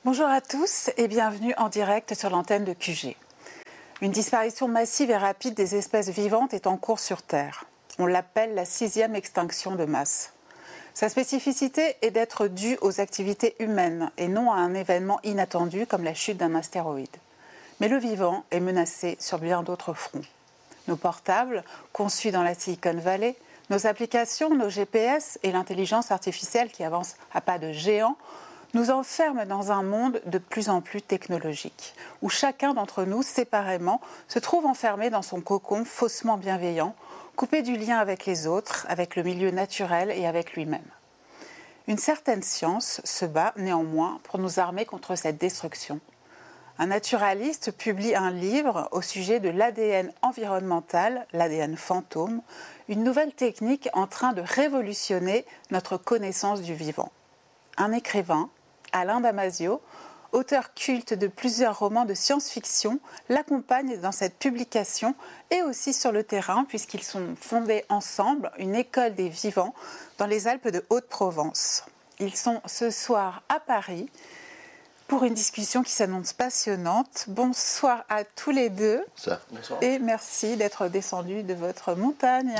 Bonjour à tous et bienvenue en direct sur l'antenne de QG. Une disparition massive et rapide des espèces vivantes est en cours sur Terre. On l'appelle la 6e extinction de masse. Sa spécificité est d'être due aux activités humaines et non à un événement inattendu comme la chute d'un astéroïde. Mais le vivant est menacé sur bien d'autres fronts. Nos portables, conçus dans la Silicon Valley, nos applications, nos GPS et l'intelligence artificielle qui avance à pas de géant nous enferment dans un monde de plus en plus technologique, où chacun d'entre nous, séparément, se trouve enfermé dans son cocon faussement bienveillant, coupé du lien avec les autres, avec le milieu naturel et avec lui-même. Une certaine science se bat néanmoins pour nous armer contre cette destruction. Un naturaliste publie un livre au sujet de l'ADN environnemental, l'ADN fantôme, une nouvelle technique en train de révolutionner notre connaissance du vivant. Un écrivain, Alain Damasio, auteur culte de plusieurs romans de science-fiction, l'accompagne dans cette publication et aussi sur le terrain puisqu'ils sont fondés ensemble une école des vivants dans les Alpes de Haute-Provence. Ils sont ce soir à Paris pour une discussion qui s'annonce passionnante. Bonsoir à tous les deux. Bonsoir. Et merci d'être descendus de votre montagne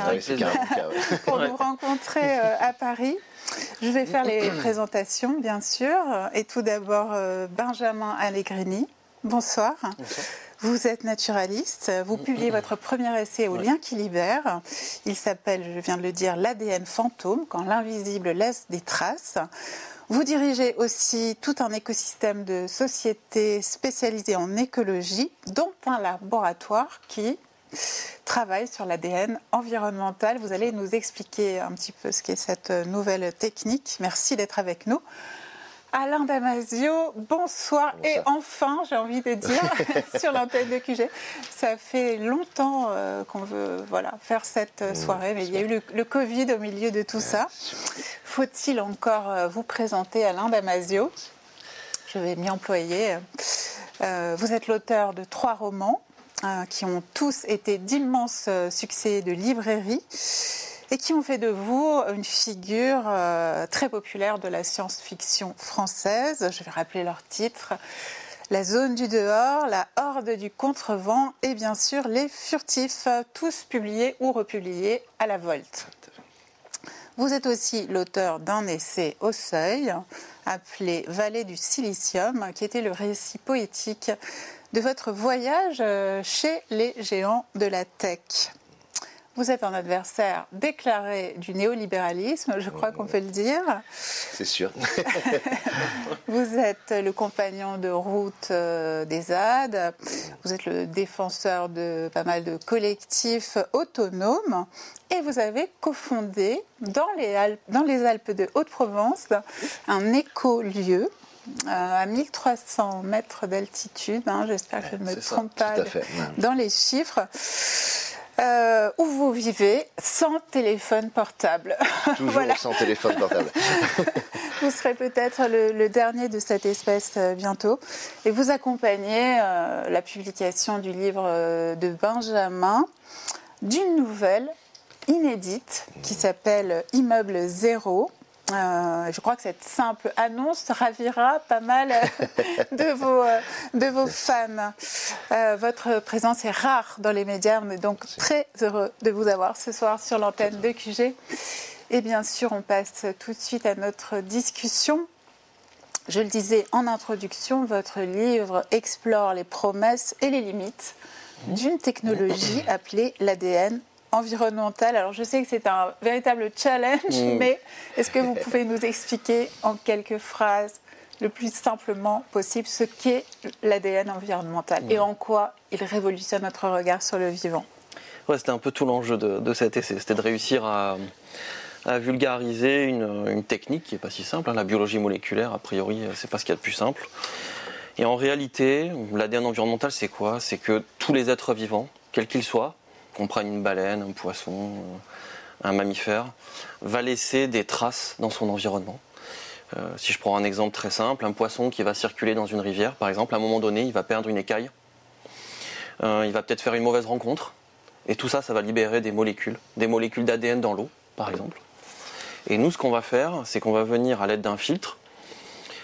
pour nous rencontrer à Paris. Je vais faire les présentations, bien sûr. Et tout d'abord, Benjamin Allegrini. Bonsoir. Bonsoir. Vous êtes naturaliste. Vous publiez votre premier essai au Lien qui libère. Il s'appelle, je viens de le dire, l'ADN fantôme, quand l'invisible laisse des traces. Vous dirigez aussi tout un écosystème de sociétés spécialisées en écologie, dont un laboratoire qui travaille sur l'ADN environnemental. Vous allez nous expliquer un petit peu ce qu'est cette nouvelle technique. Merci d'être avec nous. Alain Damasio, bonsoir. Et enfin, j'ai envie de dire, sur l'antenne de QG, ça fait longtemps qu'on veut faire cette soirée, mais il y a eu le Covid au milieu de tout ça. Faut-il encore vous présenter Alain Damasio ? Je vais m'y employer. Vous êtes l'auteur de 3 romans qui ont tous été d'immenses succès de librairie et qui ont fait de vous une figure très populaire de la science-fiction française. Je vais rappeler leurs titres. La zone du dehors, la horde du contrevent et bien sûr les furtifs, tous publiés ou republiés à la Volte. Vous êtes aussi l'auteur d'un essai au Seuil, appelé Vallée du Silicium, qui était le récit poétique de votre voyage chez les géants de la tech. Vous êtes un adversaire déclaré du néolibéralisme, je crois qu'on peut le dire. C'est sûr. Vous êtes le compagnon de route des ZAD. Vous êtes le défenseur de pas mal de collectifs autonomes. Et vous avez cofondé dans les Alpes de Haute-Provence un écolieu à 1300 mètres d'altitude. J'espère que je ne me trompe pas dans les chiffres. Où vous vivez sans téléphone portable. Toujours sans téléphone portable. Vous serez peut-être le dernier de cette espèce bientôt. Et vous accompagnez la publication du livre de Benjamin d'une nouvelle inédite qui s'appelle Immeuble Zéro. Je crois que cette simple annonce ravira pas mal de vos fans. Votre présence est rare dans les médias. On est donc très heureux de vous avoir ce soir sur l'antenne de QG. Et bien sûr, on passe tout de suite à notre discussion. Je le disais en introduction, votre livre explore les promesses et les limites d'une technologie appelée l'ADN environnemental. Alors, je sais que c'est un véritable challenge, mais est-ce que vous pouvez nous expliquer en quelques phrases, le plus simplement possible, ce qu'est l'ADN environnemental et en quoi il révolutionne notre regard sur le vivant ? Ouais, c'était un peu tout l'enjeu de cet essai, c'était de réussir à vulgariser une technique qui n'est pas si simple. La biologie moléculaire, a priori, c'est pas ce qu'il y a de plus simple. Et en réalité, l'ADN environnemental, c'est quoi ? C'est que tous les êtres vivants, quels qu'ils soient, qu'on prenne une baleine, un poisson, un mammifère, va laisser des traces dans son environnement. Si je prends un exemple très simple, un poisson qui va circuler dans une rivière, par exemple, à un moment donné, il va perdre une écaille, il va peut-être faire une mauvaise rencontre, et tout ça, ça va libérer des molécules d'ADN dans l'eau, par exemple. Et nous, ce qu'on va faire, c'est qu'on va venir à l'aide d'un filtre,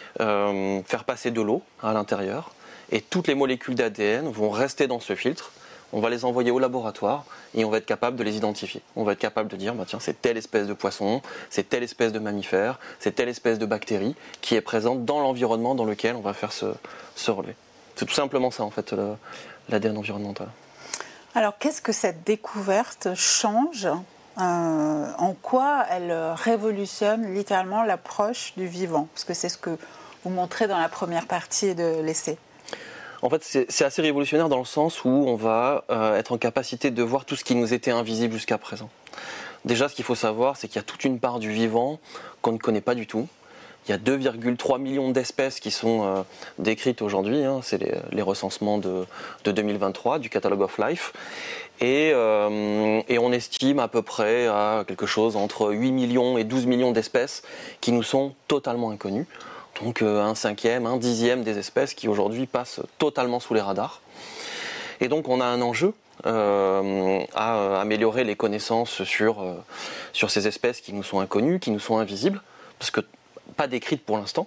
faire passer de l'eau à l'intérieur, et toutes les molécules d'ADN vont rester dans ce filtre. On va les envoyer au laboratoire et on va être capable de les identifier. On va être capable de dire, tiens, c'est telle espèce de poisson, c'est telle espèce de mammifère, c'est telle espèce de bactérie qui est présente dans l'environnement dans lequel on va faire ce relevé. C'est tout simplement ça, en fait, l'ADN environnemental. Alors, qu'est-ce que cette découverte change ? En quoi elle révolutionne littéralement l'approche du vivant ? Parce que c'est ce que vous montrez dans la première partie de l'essai. En fait, c'est assez révolutionnaire dans le sens où on va être en capacité de voir tout ce qui nous était invisible jusqu'à présent. Déjà, ce qu'il faut savoir, c'est qu'il y a toute une part du vivant qu'on ne connaît pas du tout. Il y a 2,3 millions d'espèces qui sont décrites aujourd'hui. C'est les recensements de 2023 du Catalogue of Life. Et on estime à peu près à quelque chose entre 8 millions et 12 millions d'espèces qui nous sont totalement inconnues. Donc un cinquième, un dixième des espèces qui aujourd'hui passent totalement sous les radars. Et donc on a un enjeu à améliorer les connaissances sur ces espèces qui nous sont inconnues, qui nous sont invisibles, parce que pas décrites pour l'instant.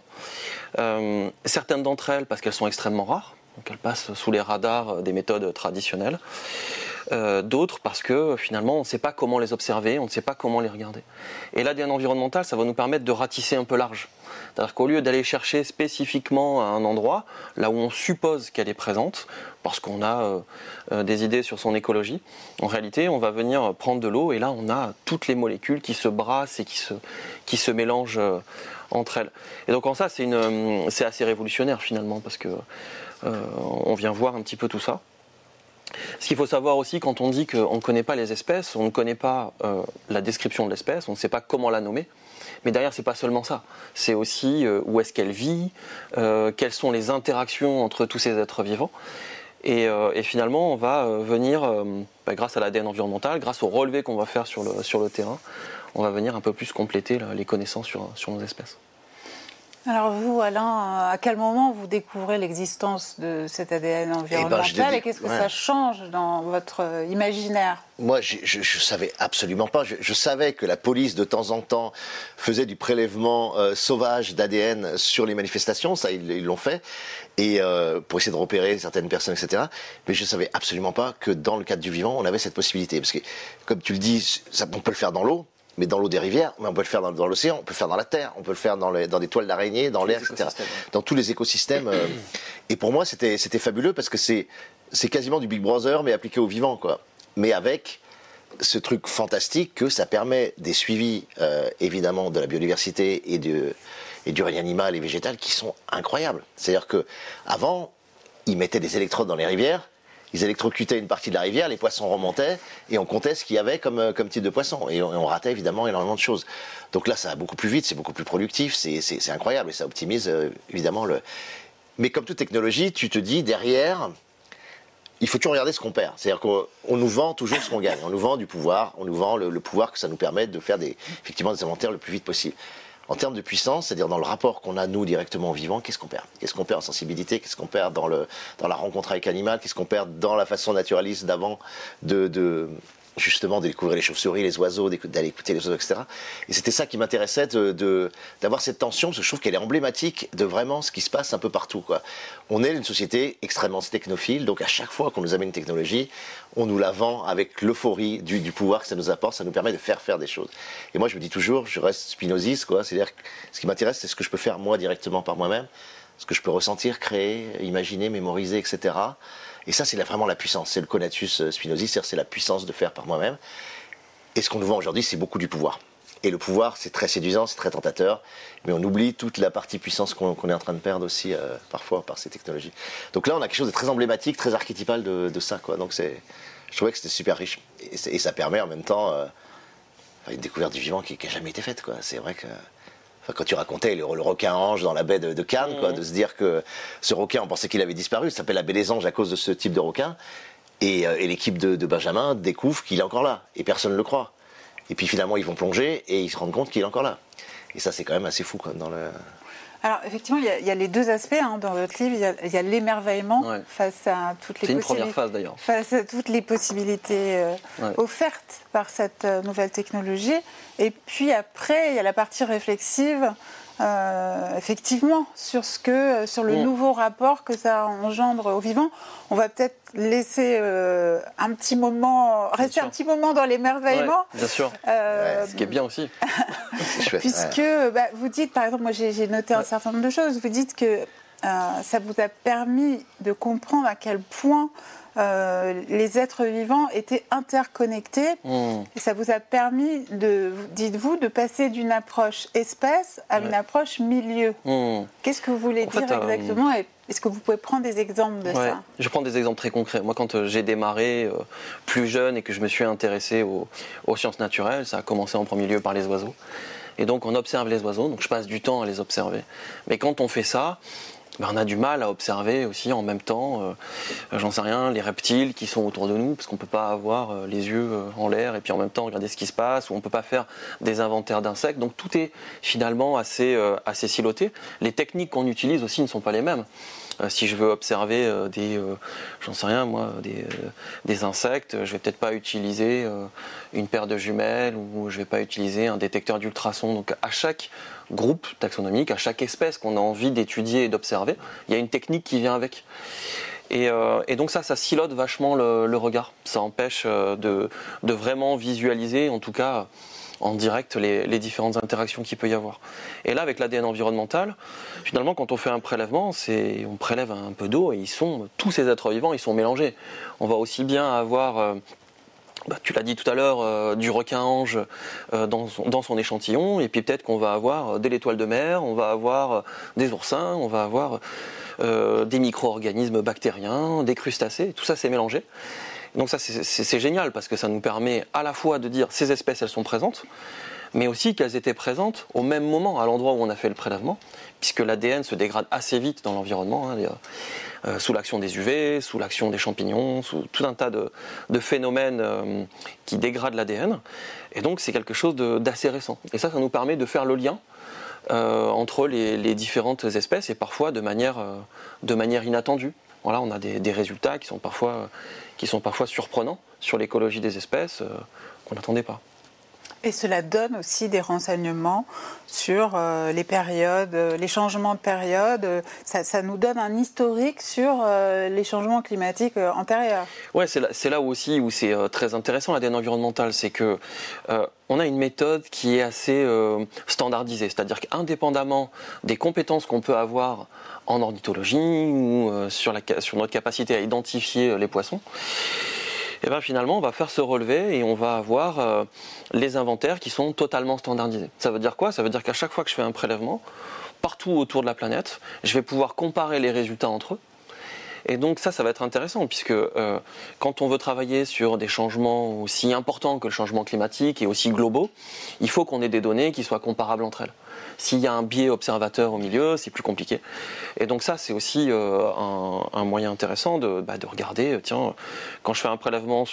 Certaines d'entre elles parce qu'elles sont extrêmement rares, donc elles passent sous les radars des méthodes traditionnelles. D'autres parce que finalement on ne sait pas comment les observer, on ne sait pas comment les regarder. Et l'ADN environnemental, ça va nous permettre de ratisser un peu large. C'est-à-dire qu'au lieu d'aller chercher spécifiquement à un endroit, là où on suppose qu'elle est présente, parce qu'on a des idées sur son écologie, en réalité on va venir prendre de l'eau et là on a toutes les molécules qui se brassent et qui se mélangent entre elles. Et donc en ça c'est assez révolutionnaire finalement, parce que on vient voir un petit peu tout ça. Ce qu'il faut savoir aussi, quand on dit qu'on ne connaît pas les espèces, on ne connaît pas la description de l'espèce, on ne sait pas comment la nommer. Mais derrière, c'est pas seulement ça. C'est aussi où est-ce qu'elle vit, quelles sont les interactions entre tous ces êtres vivants. Et finalement, on va venir, grâce à l'ADN environnemental, grâce au relevé qu'on va faire sur le terrain, on va venir un peu plus compléter les connaissances sur nos espèces. Alors vous, Alain, à quel moment vous découvrez l'existence de cet ADN environnemental et qu'est-ce que ça change dans votre imaginaire ? Moi, je savais absolument pas. Je savais que la police, de temps en temps, faisait du prélèvement sauvage d'ADN sur les manifestations. Ça, ils l'ont fait. Et pour essayer de repérer certaines personnes, etc. Mais je savais absolument pas que dans le cadre du vivant, on avait cette possibilité. Parce que, comme tu le dis, on peut le faire dans l'eau. Mais dans l'eau des rivières, on peut le faire dans l'océan, on peut le faire dans la terre, on peut le faire dans des toiles d'araignée, dans l'air, etc. Dans tous les écosystèmes. Et pour moi, c'était fabuleux parce que c'est quasiment du Big Brother, mais appliqué au vivant, quoi. Mais avec ce truc fantastique que ça permet des suivis, évidemment, de la biodiversité et du règne animal et végétal qui sont incroyables. C'est-à-dire que avant, ils mettaient des électrodes dans les rivières. Ils électrocutaient une partie de la rivière, les poissons remontaient et on comptait ce qu'il y avait comme type de poisson. Et on ratait évidemment énormément de choses. Donc là, ça va beaucoup plus vite, c'est beaucoup plus productif, c'est incroyable et ça optimise évidemment le... Mais comme toute technologie, tu te dis derrière, il faut toujours regarder ce qu'on perd. C'est-à-dire qu'on nous vend toujours ce qu'on gagne. On nous vend du pouvoir, on nous vend le pouvoir que ça nous permet de faire effectivement des inventaires le plus vite possible. En termes de puissance, c'est-à-dire dans le rapport qu'on a nous directement au vivant, qu'est-ce qu'on perd ? Qu'est-ce qu'on perd en sensibilité ? Qu'est-ce qu'on perd dans la rencontre avec l'animal ? Qu'est-ce qu'on perd dans la façon naturaliste d'avant justement de découvrir les chauves-souris, les oiseaux, d'aller écouter les oiseaux, etc. Et c'était ça qui m'intéressait d'avoir cette tension, parce que je trouve qu'elle est emblématique de vraiment ce qui se passe un peu partout, quoi. On est une société extrêmement technophile, donc à chaque fois qu'on nous amène une technologie, on nous la vend avec l'euphorie du pouvoir que ça nous apporte, ça nous permet de faire des choses. Et moi je me dis toujours, je reste spinoziste, quoi. C'est-à-dire que ce qui m'intéresse, c'est ce que je peux faire moi directement par moi-même, ce que je peux ressentir, créer, imaginer, mémoriser, etc. Et ça, c'est vraiment la puissance. C'est le conatus spinozi, c'est la puissance de faire par moi-même. Et ce qu'on nous vend aujourd'hui, c'est beaucoup du pouvoir. Et le pouvoir, c'est très séduisant, c'est très tentateur, mais on oublie toute la partie puissance qu'on est en train de perdre aussi, parfois, par ces technologies. Donc là, on a quelque chose de très emblématique, très archétypal de ça, quoi. Donc je trouvais que c'était super riche. Et ça permet en même temps une découverte du vivant qui n'a jamais été faite, quoi. C'est vrai que... Enfin, quand tu racontais le requin-ange dans la baie de Cannes, quoi, de se dire que ce requin, on pensait qu'il avait disparu, ça s'appelle la baie des anges à cause de ce type de requin, et l'équipe de Benjamin découvre qu'il est encore là, et personne ne le croit. Et puis finalement, ils vont plonger, et ils se rendent compte qu'il est encore là. Et ça, c'est quand même assez fou, quoi, dans le... Alors, effectivement, il y a les deux aspects dans votre livre. Il y a l'émerveillement face à toutes les possibilités. C'est une première phase, d'ailleurs. Face à toutes les possibilités offertes par cette nouvelle technologie. Et puis après, il y a la partie réflexive effectivement sur le nouveau rapport que ça engendre aux vivants. On va peut-être laisser un petit moment, rester un petit moment dans l'émerveillement. Bien sûr. Ce qui est bien aussi. C'est chouette. Puisque vous dites, par exemple, moi j'ai noté un certain nombre de choses. Vous dites que ça vous a permis de comprendre à quel point les êtres vivants étaient interconnectés. Et ça vous a permis, dites-vous, de passer d'une approche espèce à une approche milieu. Qu'est-ce que vous voulez dire exactement et est-ce que vous pouvez prendre des exemples de ça? Je prends des exemples très concrets. Moi, quand j'ai démarré plus jeune et que je me suis intéressé aux sciences naturelles, ça a commencé en premier lieu par les oiseaux. Et donc, on observe les oiseaux, donc je passe du temps à les observer. Mais quand on fait ça, on a du mal à observer aussi en même temps, j'en sais rien, les reptiles qui sont autour de nous, parce qu'on ne peut pas avoir les yeux en l'air et puis en même temps regarder ce qui se passe, ou on ne peut pas faire des inventaires d'insectes. Donc tout est finalement assez siloté. Les techniques qu'on utilise aussi ne sont pas les mêmes. Si je veux observer j'en sais rien moi, des insectes, je vais peut-être pas utiliser une paire de jumelles ou je vais pas utiliser un détecteur d'ultrasons. Donc à chaque groupe taxonomique, à chaque espèce qu'on a envie d'étudier et d'observer, il y a une technique qui vient avec. Et donc ça silote vachement le regard. Ça empêche de vraiment visualiser, en tout cas en direct, les différentes interactions qu'il peut y avoir. Et là, avec l'ADN environnemental, finalement, quand on fait un prélèvement, on prélève un peu d'eau et tous ces êtres vivants, ils sont mélangés. On va aussi bien avoir... tu l'as dit tout à l'heure, du requin-ange dans son échantillon, et puis peut-être qu'on va avoir de l'étoile de mer, on va avoir des oursins, on va avoir des micro-organismes bactériens, des crustacés, tout ça c'est mélangé. Donc ça c'est génial parce que ça nous permet à la fois de dire ces espèces elles sont présentes, mais aussi qu'elles étaient présentes au même moment à l'endroit où on a fait le prélèvement, puisque l'ADN se dégrade assez vite dans l'environnement, sous l'action des UV, sous l'action des champignons, sous tout un tas de phénomènes qui dégradent l'ADN. Et donc c'est quelque chose d'assez récent. Et ça nous permet de faire le lien entre les différentes espèces et parfois de manière inattendue. Voilà, on a des résultats qui sont parfois surprenants sur l'écologie des espèces qu'on n'attendait pas. Et cela donne aussi des renseignements sur les périodes, les changements de période. Ça nous donne un historique sur les changements climatiques antérieurs. Ouais, c'est là aussi où c'est très intéressant l'ADN environnemental, c'est que on a une méthode qui est assez standardisée, c'est-à-dire qu'indépendamment des compétences qu'on peut avoir en ornithologie ou sur notre capacité à identifier les poissons, et bien finalement on va faire ce relevé et on va avoir les inventaires qui sont totalement standardisés. Ça veut dire quoi? Ça veut dire qu'à chaque fois que je fais un prélèvement, partout autour de la planète, je vais pouvoir comparer les résultats entre eux. Et donc ça va être intéressant puisque quand on veut travailler sur des changements aussi importants que le changement climatique et aussi globaux, il faut qu'on ait des données qui soient comparables entre elles. S'il y a un biais observateur au milieu, c'est plus compliqué. Et donc ça, c'est aussi un moyen intéressant de regarder, tiens, quand je fais un prélèvement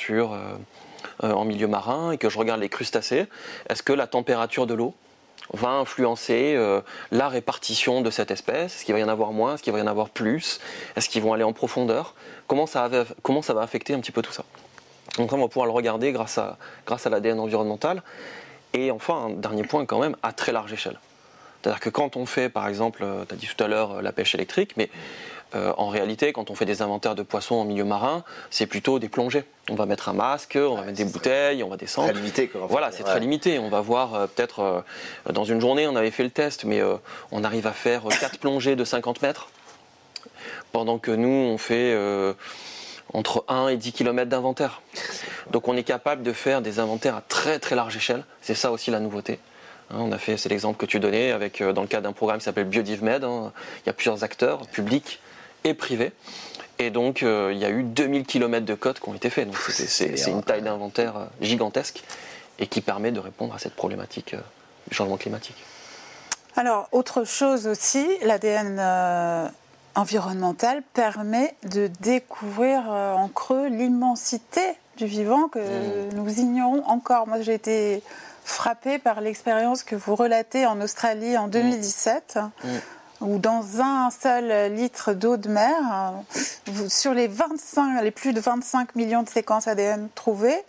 en milieu marin et que je regarde les crustacés, est-ce que la température de l'eau va influencer la répartition de cette espèce? Est-ce qu'il va y en avoir moins? Est-ce qu'il va y en avoir plus? Est-ce qu'ils vont aller en profondeur? Comment ça va affecter un petit peu tout ça? Donc on va pouvoir le regarder grâce à l'ADN environnemental. Et enfin, un dernier point quand même, à très large échelle. C'est-à-dire que quand on fait, par exemple, tu as dit tout à l'heure la pêche électrique, mais en réalité, quand on fait des inventaires de poissons en milieu marin, c'est plutôt des plongées. On va mettre un masque, on va mettre des bouteilles, on va descendre. Très limité, quoi. Voilà, c'est très limité. On va voir peut-être, dans une journée, on avait fait le test, mais on arrive à faire 4 plongées de 50 mètres, pendant que nous, on fait entre 1 et 10 km d'inventaire. Donc on est capable de faire des inventaires à très très large échelle. C'est ça aussi la nouveauté. On a fait, c'est l'exemple que tu donnais, dans le cadre d'un programme qui s'appelle BiodiveMed. Il y a plusieurs acteurs, publics et privés. Et donc, il y a eu 2000 km de côtes qui ont été faits. Donc, c'est une taille d'inventaire gigantesque et qui permet de répondre à cette problématique du changement climatique. Alors, autre chose aussi, l'ADN environnemental permet de découvrir en creux l'immensité du vivant que nous ignorons encore. Moi, j'ai été frappée par l'expérience que vous relatez en Australie en 2017. où dans un seul litre d'eau de mer, sur les plus de 25 millions de séquences ADN trouvées,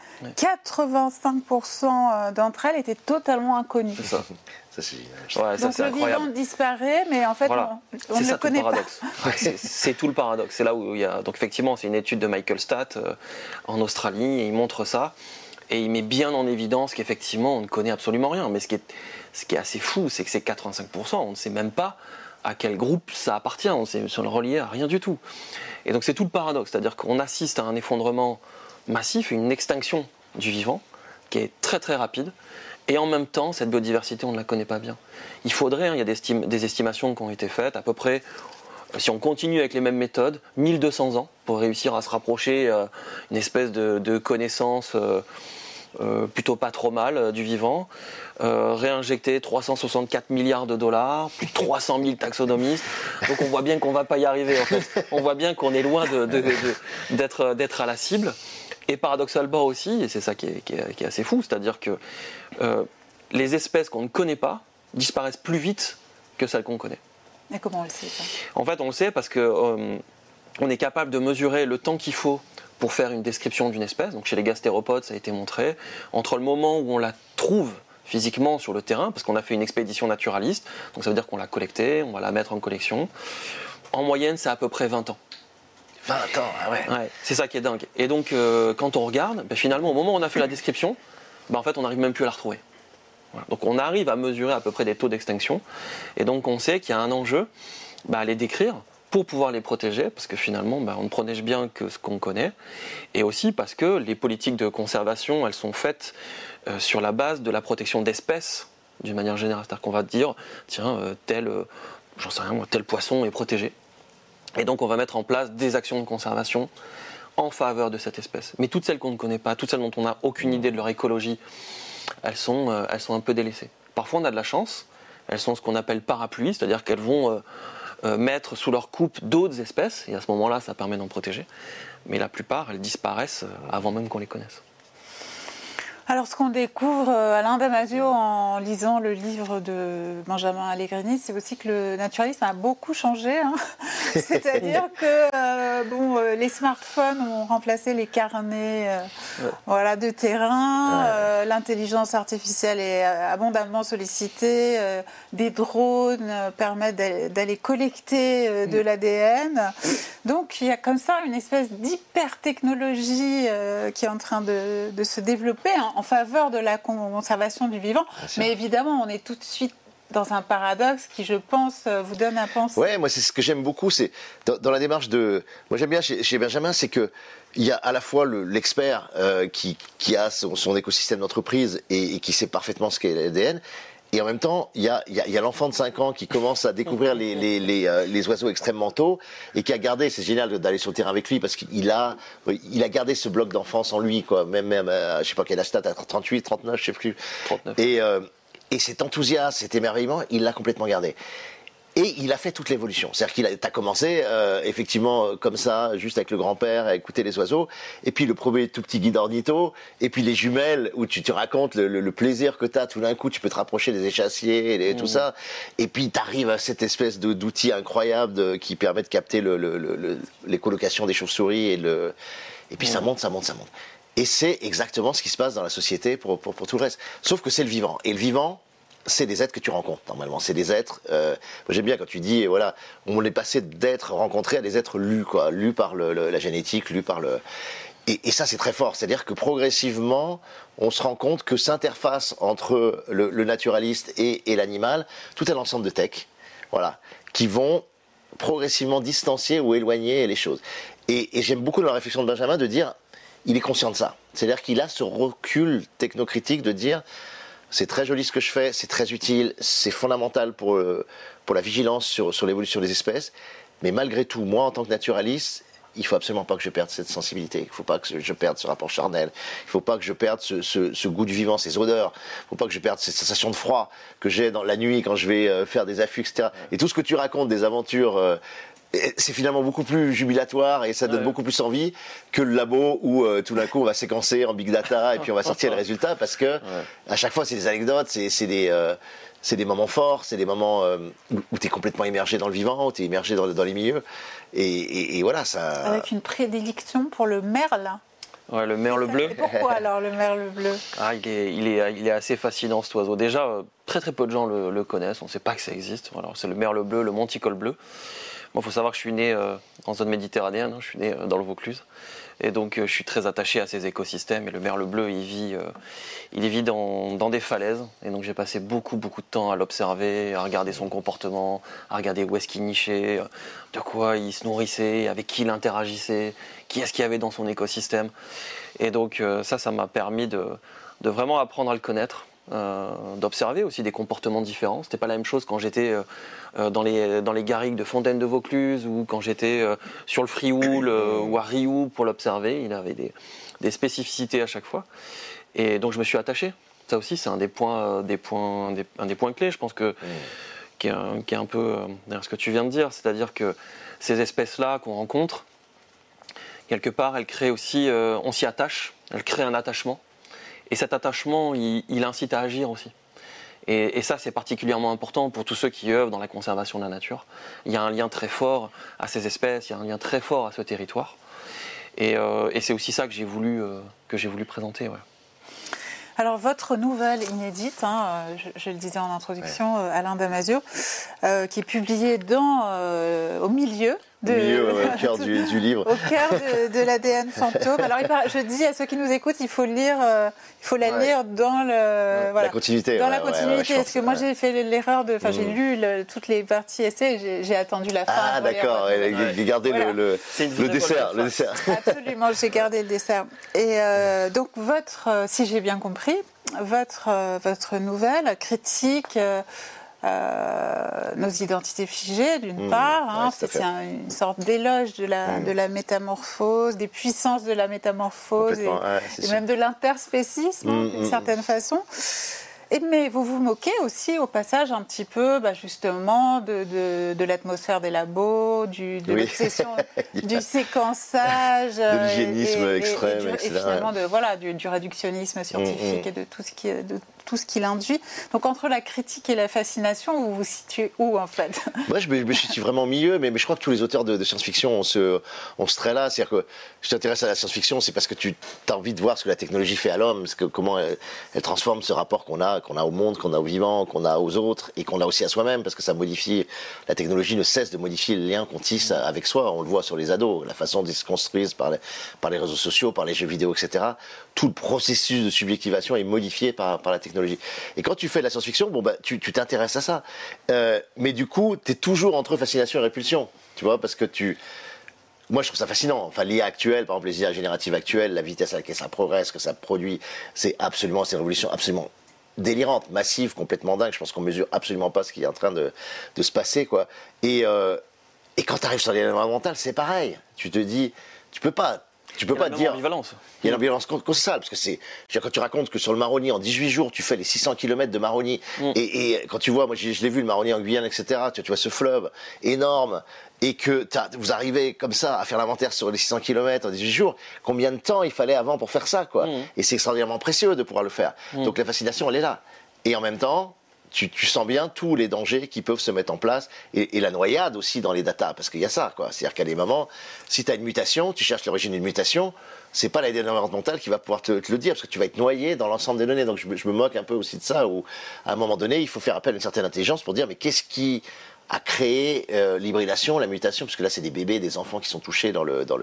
85% d'entre elles étaient totalement inconnues. C'est ça. Donc le vivant disparaît, mais en fait, on ne le connaît pas. C'est tout le paradoxe. C'est là où il y a. Donc effectivement, c'est une étude de Michael Statt en Australie, et il montre ça, et il met bien en évidence qu'effectivement, on ne connaît absolument rien. Mais ce qui est assez fou, c'est que c'est 85%. On ne sait même pas à quel groupe ça appartient. On ne le relié à rien du tout. Et donc c'est tout le paradoxe, c'est-à-dire qu'on assiste à un effondrement massif, une extinction du vivant, qui est très très rapide. Et en même temps, cette biodiversité, on ne la connaît pas bien. Il faudrait, il y a des estimations qui ont été faites, à peu près, si on continue avec les mêmes méthodes, 1200 ans pour réussir à se rapprocher une espèce de connaissance plutôt pas trop mal du vivant, réinjecter 364 milliards de dollars, plus de 300 000 taxonomistes. Donc on voit bien qu'on ne va pas y arriver en fait. On voit bien qu'on est loin d'être à la cible. Et paradoxalement aussi, et c'est ça qui est assez fou, c'est-à-dire que les espèces qu'on ne connaît pas disparaissent plus vite que celles qu'on connaît. Et comment on le sait ça ? En fait, on le sait parce qu'on est capable de mesurer le temps qu'il faut pour faire une description d'une espèce. Donc chez les gastéropodes, ça a été montré. Entre le moment où on la trouve physiquement sur le terrain, parce qu'on a fait une expédition naturaliste, donc ça veut dire qu'on l'a collectée, on va la mettre en collection. En moyenne, c'est à peu près 20 ans. 20 ans, ah ouais. C'est ça qui est dingue. Et donc, quand on regarde, finalement, au moment où on a fait la description, en fait, on n'arrive même plus à la retrouver. Voilà. Donc, on arrive à mesurer à peu près des taux d'extinction. Et donc, on sait qu'il y a un enjeu à les décrire pour pouvoir les protéger, parce que finalement, on ne protège bien que ce qu'on connaît. Et aussi parce que les politiques de conservation, elles sont faites sur la base de la protection d'espèces, d'une manière générale. C'est-à-dire qu'on va dire, tiens, tel poisson est protégé. Et donc on va mettre en place des actions de conservation en faveur de cette espèce. Mais toutes celles qu'on ne connaît pas, toutes celles dont on n'a aucune idée de leur écologie, elles sont un peu délaissées. Parfois on a de la chance, elles sont ce qu'on appelle parapluies, c'est-à-dire qu'elles vont mettre sous leur coupe d'autres espèces, et à ce moment-là ça permet d'en protéger. Mais la plupart, elles disparaissent avant même qu'on les connaisse. Alors, ce qu'on découvre, Alain Damasio, en lisant le livre de Benjamin Allegrini, c'est aussi que le naturalisme a beaucoup changé. C'est-à-dire que les smartphones ont remplacé les carnets de terrain. L'intelligence artificielle est abondamment sollicitée. Des drones permettent d'aller collecter de l'ADN. Donc, il y a comme ça une espèce d'hyper-technologie qui est en train de se développer en faveur de la conservation du vivant. Mais évidemment, on est tout de suite dans un paradoxe qui, je pense, vous donne à penser. Ouais, moi, c'est ce que j'aime beaucoup, c'est dans la démarche de... Moi, j'aime bien chez Benjamin, c'est que il y a à la fois l'expert qui a son écosystème d'entreprise et qui sait parfaitement ce qu'est l'ADN, et en même temps, il y a l'enfant de 5 ans qui commence à découvrir les oiseaux extrêmement tôt et qui a gardé, c'est génial d'aller sur le terrain avec lui parce qu'il a gardé ce bloc d'enfance en lui, quoi. Même je sais pas quel âge t'as, 38, 39, je sais plus. 39. Et cet enthousiasme, cet émerveillement, il l'a complètement gardé. Et il a fait toute l'évolution. C'est-à-dire t'as commencé effectivement comme ça, juste avec le grand-père, à écouter les oiseaux. Et puis le premier tout petit guide ornitho. Et puis les jumelles où tu te racontes le plaisir que t'as. Tout d'un coup, tu peux te rapprocher des échassiers et tout ça. Et puis t'arrives à cette espèce d'outil incroyable qui permet de capter les colocations des chauves-souris. Et puis ça monte. Et c'est exactement ce qui se passe dans la société pour tout le reste. Sauf que c'est le vivant. Et le vivant, c'est des êtres que tu rencontres, normalement. C'est des êtres... moi, j'aime bien quand tu dis, voilà, on est passé d'êtres rencontrés à des êtres lus, quoi. Lus par la génétique, lus par le... Et ça, c'est très fort. C'est-à-dire que progressivement, on se rend compte que s'interface entre le naturaliste et l'animal tout un ensemble de tech, voilà, qui vont progressivement distancier ou éloigner les choses. Et j'aime beaucoup dans la réflexion de Benjamin de dire, il est conscient de ça. C'est-à-dire qu'il a ce recul technocritique de dire... C'est très joli ce que je fais, c'est très utile, c'est fondamental pour la vigilance sur l'évolution des espèces. Mais malgré tout, moi, en tant que naturaliste, il ne faut absolument pas que je perde cette sensibilité. Il ne faut pas que je perde ce rapport charnel. Il ne faut pas que je perde ce goût du vivant, ces odeurs. Il ne faut pas que je perde cette sensation de froid que j'ai dans la nuit quand je vais faire des affûts, etc. Et tout ce que tu racontes des aventures c'est finalement beaucoup plus jubilatoire et ça donne beaucoup plus envie que le labo où tout d'un coup on va séquencer en big data et puis on va sortir le résultat parce que à chaque fois c'est des anecdotes, c'est des moments forts, c'est des moments où tu es complètement immergé dans le vivant, où tu es immergé dans les milieux et voilà ça. Avec une prédilection pour le merle. Ouais, le merle bleu. Et pourquoi alors le merle bleu? Il est assez fascinant cet oiseau. Déjà, très très peu de gens le connaissent, on ne sait pas que ça existe. Alors, c'est le merle bleu, le monticole bleu. Moi, il faut savoir que je suis né en zone méditerranéenne, je suis né dans le Vaucluse. Et donc, je suis très attaché à ces écosystèmes. Et le merle bleu, il vit dans des falaises. Et donc, j'ai passé beaucoup de temps à l'observer, à regarder son comportement, à regarder où est-ce qu'il nichait, de quoi il se nourrissait, avec qui il interagissait, qui est-ce qu'il y avait dans son écosystème. Et donc, ça m'a permis de vraiment apprendre à le connaître. D'observer aussi des comportements différents. C'était pas la même chose quand j'étais dans les garrigues de Fontaine de Vaucluse ou quand j'étais sur le Frioul ou à Rioux pour l'observer. Il avait des spécificités à chaque fois. Et donc je me suis attaché. Ça aussi, c'est un des points clés, je pense qui est un peu derrière ce que tu viens de dire. C'est-à-dire que ces espèces-là qu'on rencontre, quelque part, elles créent aussi, on s'y attache, elles créent un attachement. Et cet attachement, il incite à agir aussi. Et ça, c'est particulièrement important pour tous ceux qui œuvrent dans la conservation de la nature. Il y a un lien très fort à ces espèces, il y a un lien très fort à ce territoire. Et c'est aussi ça que j'ai voulu présenter. Ouais. Alors, votre nouvelle inédite, je le disais en introduction, Alain Damasio, qui est publiée au milieu. Au cœur du livre. Au cœur de l'ADN fantôme. Alors, je dis à ceux qui nous écoutent, il faut la lire dans la continuité. Dans la continuité. Parce que moi, j'ai fait l'erreur j'ai lu toutes les parties essais et j'ai attendu la fin. Ah, d'accord. J'ai gardé le dessert. Absolument, j'ai gardé le dessert. Et donc, si j'ai bien compris, votre nouvelle critique nos identités figées, d'une part, c'est une sorte d'éloge de la métamorphose, des puissances de la métamorphose et même de l'interspécisme, d'une certaine façon. Mais vous vous moquez aussi au passage un petit peu justement de l'atmosphère des labos, de l'obsession du séquençage, de l'hygiénisme extrême, et finalement du réductionnisme scientifique et de tout ce qu'il induit. Donc entre la critique et la fascination, vous vous situez où en fait? Moi, je me situe vraiment au milieu, mais je crois que tous les auteurs de science-fiction ont ce trait-là. C'est-à-dire que je t'intéresse à la science-fiction, c'est parce que tu as envie de voir ce que la technologie fait à l'homme, comment elle transforme ce rapport qu'on a au monde, qu'on a au vivant, qu'on a aux autres et qu'on a aussi à soi-même, parce que ça modifie. La technologie ne cesse de modifier le lien qu'on tisse avec soi. On le voit sur les ados, la façon dont ils se construisent par les réseaux sociaux, par les jeux vidéo, etc. Tout le processus de subjectivation est modifié par la technologie. Et quand tu fais de la science-fiction, tu t'intéresses à ça. Mais du coup, tu es toujours entre fascination et répulsion. Tu vois, parce que moi, je trouve ça fascinant. Enfin, l'IA actuelle, par exemple, les IA génératives actuelles, la vitesse à laquelle ça progresse, que ça produit, c'est une révolution absolument délirante, massive, complètement dingue. Je pense qu'on mesure absolument pas ce qui est en train de se passer, quoi. Et quand tu arrives sur l'environnemental, c'est pareil. Tu te dis, tu peux pas dire. Il y a l'ambivalence colossale, parce que quand tu racontes que sur le Maroni, en 18 jours, tu fais les 600 km de Maroni, et quand tu vois, moi je l'ai vu le Maroni en Guyane, etc., tu vois ce fleuve énorme, et que vous arrivez comme ça à faire l'inventaire sur les 600 km en 18 jours, combien de temps il fallait avant pour faire ça, quoi. Et c'est extraordinairement précieux de pouvoir le faire. Donc la fascination, elle est là. Et en même temps, tu sens bien tous les dangers qui peuvent se mettre en place et la noyade aussi dans les datas, parce qu'il y a ça, quoi. C'est-à-dire qu'à des moments, si tu as une mutation, tu cherches l'origine d'une mutation, c'est pas l'ADN environnemental qui va pouvoir te le dire, parce que tu vas être noyé dans l'ensemble des données. Donc je me moque un peu aussi de ça, où à un moment donné, il faut faire appel à une certaine intelligence pour dire mais qu'est-ce qui a créé l'hybridation, la mutation, parce que là c'est des bébés, des enfants qui sont touchés dans le...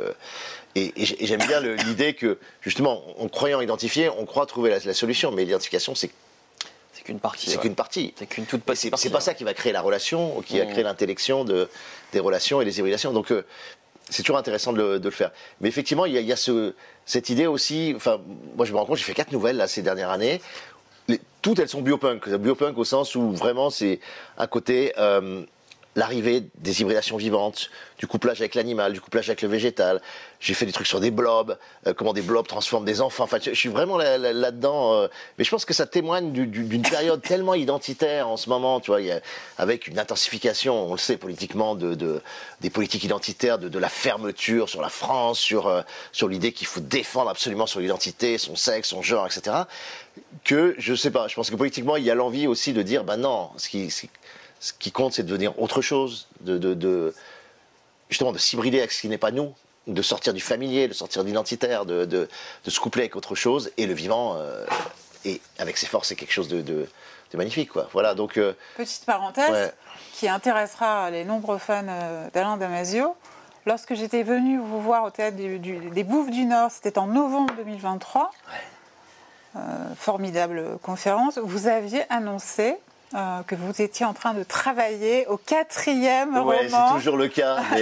Et j'aime bien l'idée que justement, en croyant identifier, on croit trouver la solution, mais l'identification c'est qu'une partie. C'est qu'une partie. C'est qu'une toute petite partie. C'est pas ça qui va créer la relation, qui va créer l'intellection des relations et des hybridations. Donc c'est toujours intéressant de le faire. Mais effectivement, il y a cette idée aussi. Enfin, moi je me rends compte, j'ai fait 4 nouvelles là ces dernières années. Toutes elles sont biopunk. Biopunk au sens où vraiment c'est un côté l'arrivée des hybridations vivantes, du couplage avec l'animal, du couplage avec le végétal. J'ai fait des trucs sur des blobs, comment des blobs transforment des enfants. Enfin, je suis vraiment là-dedans. Mais je pense que ça témoigne d'une période tellement identitaire en ce moment, tu vois, avec une intensification, on le sait politiquement, des politiques identitaires, de la fermeture sur la France, sur l'idée qu'il faut défendre absolument son identité, son sexe, son genre, etc. Que, je sais pas, je pense que politiquement, il y a l'envie aussi de dire, non, ce qui compte, c'est de devenir autre chose, justement de s'hybrider avec ce qui n'est pas nous, de sortir du familier, de sortir de l'identitaire, de se coupler avec autre chose, et le vivant, et avec ses forces, c'est quelque chose de magnifique, quoi. Voilà, donc... Petite parenthèse qui intéressera les nombreux fans d'Alain Damasio. Lorsque j'étais venue vous voir au Théâtre des Bouffes du Nord, c'était en novembre 2023, formidable conférence, vous aviez annoncé que vous étiez en train de travailler au 4e roman. Oui, c'est toujours le cas. Mais,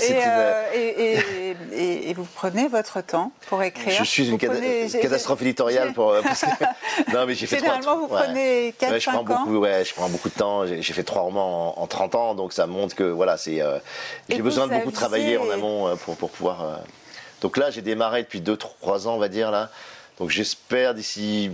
et vous prenez votre temps pour écrire. Je suis une catastrophe éditoriale. Non, mais j'ai fait généralement, vous prenez 4-5 ans. Je prends beaucoup de temps. J'ai fait 3 romans en 30 ans, donc ça montre que voilà, j'ai besoin de beaucoup travailler en amont pour pouvoir... Donc là, j'ai démarré depuis 2-3 ans, on va dire, là. Donc j'espère d'ici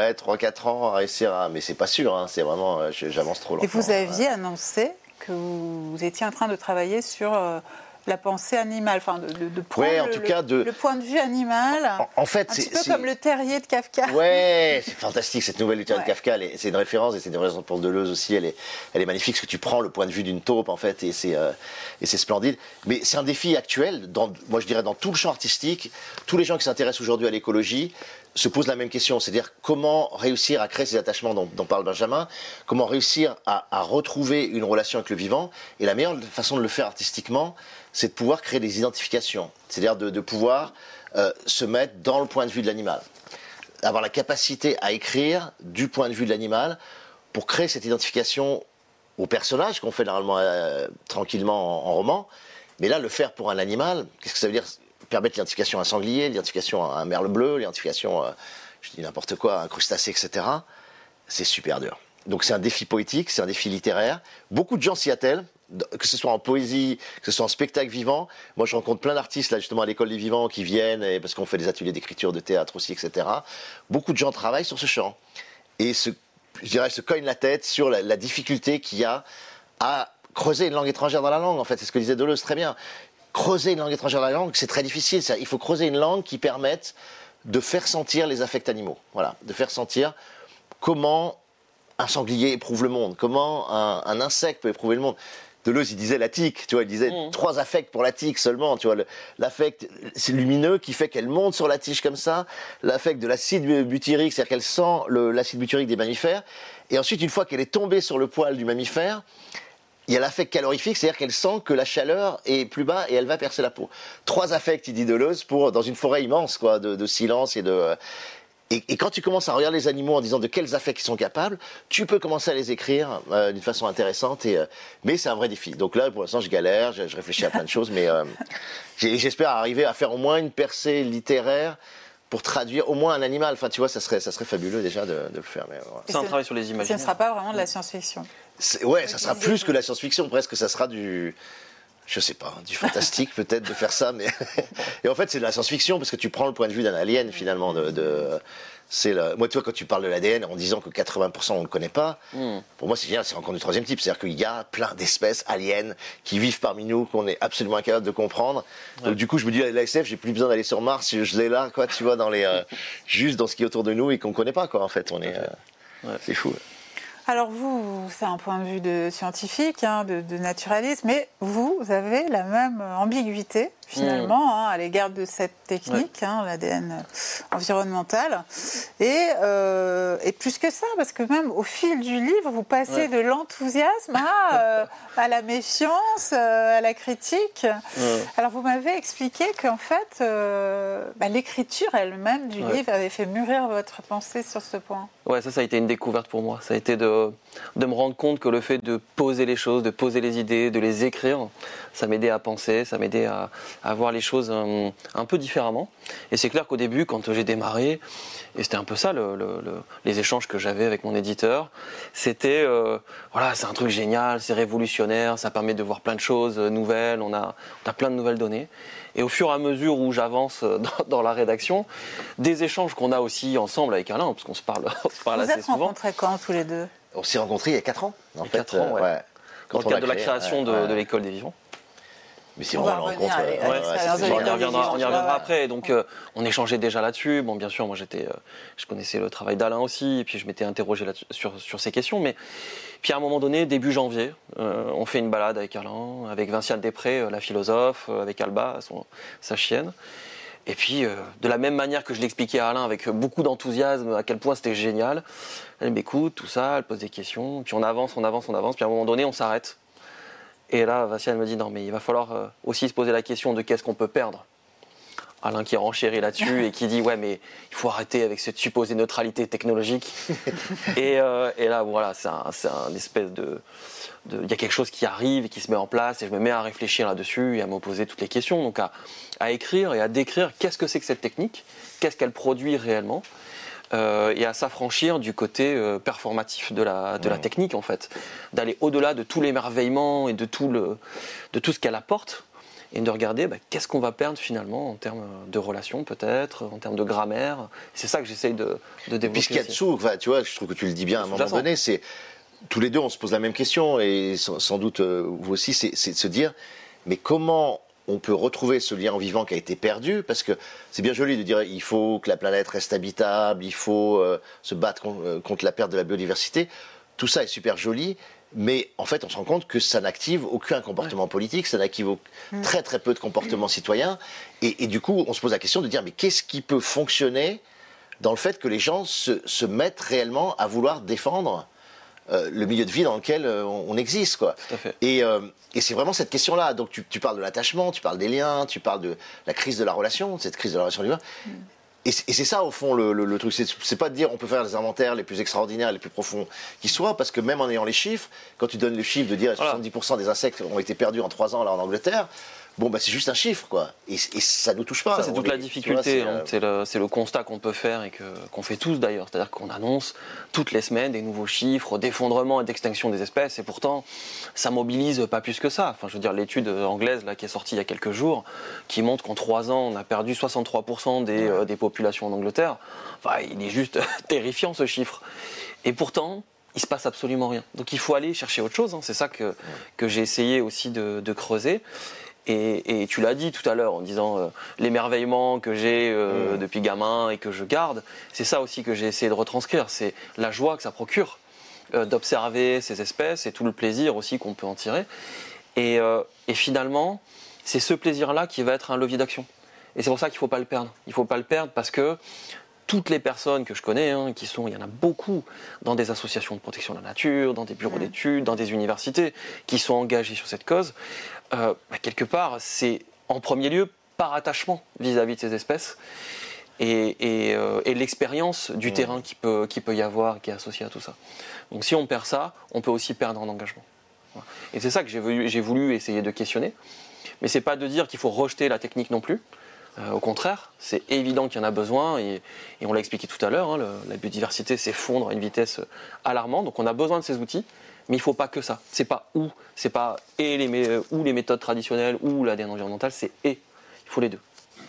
3-4 ans réussir à... Mais c'est pas sûr, hein, c'est vraiment... j'avance trop lentement. Et vous aviez annoncé que vous étiez en train de travailler sur la pensée animale, enfin de prendre le point de vue animal, en fait, un petit peu comme le terrier de Kafka. Ouais, c'est fantastique cette nouvelle du terrier de Kafka, c'est une référence, et c'est une référence pour Deleuze aussi, elle est magnifique, parce que tu prends le point de vue d'une taupe en fait, et c'est splendide. Mais c'est un défi actuel, moi je dirais dans tout le champ artistique, tous les gens qui s'intéressent aujourd'hui à l'écologie se posent la même question, c'est-à-dire comment réussir à créer ces attachements dont parle Benjamin, comment réussir à retrouver une relation avec le vivant, et la meilleure façon de le faire artistiquement, c'est de pouvoir créer des identifications, c'est-à-dire de pouvoir se mettre dans le point de vue de l'animal, avoir la capacité à écrire du point de vue de l'animal pour créer cette identification au personnage qu'on fait normalement tranquillement en roman, mais là le faire pour un animal, qu'est-ce que ça veut dire? Permettre l'identification à un sanglier, l'identification à un merle bleu, l'identification, je dis n'importe quoi, à un crustacé, etc. C'est super dur. Donc c'est un défi poétique, c'est un défi littéraire. Beaucoup de gens s'y attellent, que ce soit en poésie, que ce soit en spectacle vivant. Moi, je rencontre plein d'artistes, là, justement, à l'École des Vivants, qui viennent, parce qu'on fait des ateliers d'écriture, de théâtre aussi, etc. Beaucoup de gens travaillent sur ce champ. Et se cognent la tête sur la difficulté qu'il y a à creuser une langue étrangère dans la langue, en fait. C'est ce que disait Deleuze très bien. Creuser une langue étrangère dans la langue, c'est très difficile. Il faut creuser une langue qui permette de faire sentir les affects animaux. Voilà, de faire sentir comment un sanglier éprouve le monde, comment un insecte peut éprouver le monde. Deleuze, il disait la tique, tu vois, il disait 3 affects pour la tique seulement, tu vois. L'affect lumineux qui fait qu'elle monte sur la tige comme ça, l'affect de l'acide butyrique, c'est-à-dire qu'elle sent l'acide butyrique des mammifères, et ensuite, une fois qu'elle est tombée sur le poil du mammifère, il y a l'affect calorifique, c'est-à-dire qu'elle sent que la chaleur est plus bas et elle va percer la peau. 3 affects, il dit Deleuze, dans une forêt immense, quoi, de silence et de... Et quand tu commences à regarder les animaux en disant de quels affects ils sont capables, tu peux commencer à les écrire d'une façon intéressante. Mais c'est un vrai défi. Donc là, pour l'instant, je galère, je réfléchis à plein de choses, mais j'espère arriver à faire au moins une percée littéraire pour traduire au moins un animal. Enfin, tu vois, ça serait fabuleux déjà de le faire. Mais, voilà. C'est un travail sur les imaginaires. Ce ne sera pas vraiment de la science-fiction. Ouais, ça sera plus que la science-fiction, presque. Ça sera du... Je sais pas, du fantastique peut-être de faire ça, mais et en fait c'est de la science-fiction parce que tu prends le point de vue d'un alien finalement. Moi, tu vois, quand tu parles de l'ADN en disant que 80% on ne le connaît pas, pour moi c'est génial, c'est rencontre du 3e type, c'est-à-dire qu'il y a plein d'espèces aliens qui vivent parmi nous qu'on est absolument incapable de comprendre. Ouais. Donc du coup je me dis la SF, j'ai plus besoin d'aller sur Mars, je l'ai là, quoi, tu vois, juste dans ce qui est autour de nous et qu'on ne connaît pas, quoi. En fait, c'est fou. Alors vous, c'est un point de vue de scientifique, de naturaliste, mais vous avez la même ambiguïté finalement à l'égard de cette technique, l'ADN environnemental. Et plus que ça, parce que même au fil du livre, vous passez de l'enthousiasme à la méfiance, à la critique. Alors vous m'avez expliqué qu'en fait, l'écriture elle-même du livre avait fait mûrir votre pensée sur ce point. Ouais, ça a été une découverte pour moi. Ça a été de de me rendre compte que le fait de poser les choses, de poser les idées, de les écrire, ça m'aidait à penser, ça m'aidait à voir les choses un peu différemment. Et c'est clair qu'au début, quand j'ai démarré, et c'était un peu ça les échanges que j'avais avec mon éditeur, c'était voilà, c'est un truc génial, c'est révolutionnaire, ça permet de voir plein de choses nouvelles, on a plein de nouvelles données. Et au fur et à mesure où j'avance dans la rédaction, des échanges qu'on a aussi ensemble avec Alain, parce qu'on se parle assez souvent. Vous êtes rencontrés quand tous les deux? On s'est rencontrés il y a 4 ans. Il y a 4 ans, ouais. Dans le cadre de la création de l'école des vivants. Mais c'est vraiment une rencontre. On y reviendra après. Donc, on échangeait déjà là-dessus. Bon, bien sûr, moi, je connaissais le travail d'Alain aussi, et puis je m'étais interrogé sur ces questions. Mais puis à un moment donné, début janvier, on fait une balade avec Alain, avec Vinciane Després, la philosophe, avec Alba, sa chienne. Et puis, de la même manière que je l'expliquais à Alain, avec beaucoup d'enthousiasme, à quel point c'était génial, elle m'écoute, tout ça, elle pose des questions, puis on avance, puis à un moment donné, on s'arrête. Et là, Vinciane me dit, non, mais il va falloir aussi se poser la question de qu'est-ce qu'on peut perdre. Alain qui renchérit là-dessus et qui dit, ouais, mais il faut arrêter avec cette supposée neutralité technologique. et là, voilà, c'est un espèce il y a quelque chose qui arrive et qui se met en place, et je me mets à réfléchir là-dessus et à me poser toutes les questions, donc à écrire et à décrire qu'est-ce que c'est que cette technique, qu'est-ce qu'elle produit réellement, et à s'affranchir du côté performatif de la technique, en fait, d'aller au-delà de tout l'émerveillement et de tout ce qu'elle apporte, et de regarder qu'est-ce qu'on va perdre finalement en termes de relations, peut-être, en termes de grammaire. C'est ça que j'essaye de développer. Puis ce qu'il y a dessous, tu vois, je trouve que tu le dis bien à un moment donné, c'est tous les deux on se pose la même question, et sans doute vous aussi, c'est de se dire, mais comment on peut retrouver ce lien vivant qui a été perdu, parce que c'est bien joli de dire il faut que la planète reste habitable, il faut se battre contre la perte de la biodiversité, tout ça est super joli, mais en fait on se rend compte que ça n'active aucun comportement politique, ça n'active très très peu de comportements citoyens, et du coup on se pose la question de dire mais qu'est-ce qui peut fonctionner dans le fait que les gens se mettent réellement à vouloir défendre le milieu de vie dans lequel on existe, quoi. Tout à fait. Et c'est vraiment cette question-là. Donc tu parles de l'attachement, tu parles des liens, tu parles de la crise de la relation, cette crise de la relation humaine. Et c'est ça, au fond, le truc. C'est pas de dire on peut faire les inventaires les plus extraordinaires, les plus profonds qui soient, parce que même en ayant les chiffres, quand tu donnes le chiffre de dire 70% des insectes ont été perdus en 3 ans là en Angleterre, bon, c'est juste un chiffre, quoi. Et ça nous touche pas. Ça, c'est toute la difficulté. C'est le constat qu'on peut faire et qu'on fait tous d'ailleurs. C'est-à-dire qu'on annonce toutes les semaines des nouveaux chiffres d'effondrement et d'extinction des espèces. Et pourtant, ça mobilise pas plus que ça. Enfin, je veux dire, l'étude anglaise là, qui est sortie il y a quelques jours, qui montre qu'en 3 ans, on a perdu 63% des populations en Angleterre. Enfin, il est juste terrifiant, ce chiffre. Et pourtant, il se passe absolument rien. Donc il faut aller chercher autre chose. C'est ça que j'ai essayé aussi de creuser. Et tu l'as dit tout à l'heure en disant l'émerveillement que j'ai depuis gamin et que je garde, c'est ça aussi que j'ai essayé de retranscrire, c'est la joie que ça procure d'observer ces espèces et tout le plaisir aussi qu'on peut en tirer. Et finalement, c'est ce plaisir-là qui va être un levier d'action. Et c'est pour ça qu'il ne faut pas le perdre. Il ne faut pas le perdre parce que toutes les personnes que je connais, il y en a beaucoup dans des associations de protection de la nature, dans des bureaux d'études, dans des universités, qui sont engagées sur cette cause, quelque part, c'est en premier lieu par attachement vis-à-vis de ces espèces et l'expérience du terrain qui peut y avoir, qui est associée à tout ça. Donc si on perd ça, on peut aussi perdre en engagement. Voilà. Et c'est ça que j'ai voulu essayer de questionner. Mais c'est pas de dire qu'il faut rejeter la technique non plus. Au contraire, c'est évident qu'il y en a besoin et on l'a expliqué tout à l'heure, la biodiversité s'effondre à une vitesse alarmante, donc on a besoin de ces outils, mais il ne faut pas que ça. C'est pas ou les méthodes traditionnelles ou l'ADN environnemental, c'est et. Il faut les deux.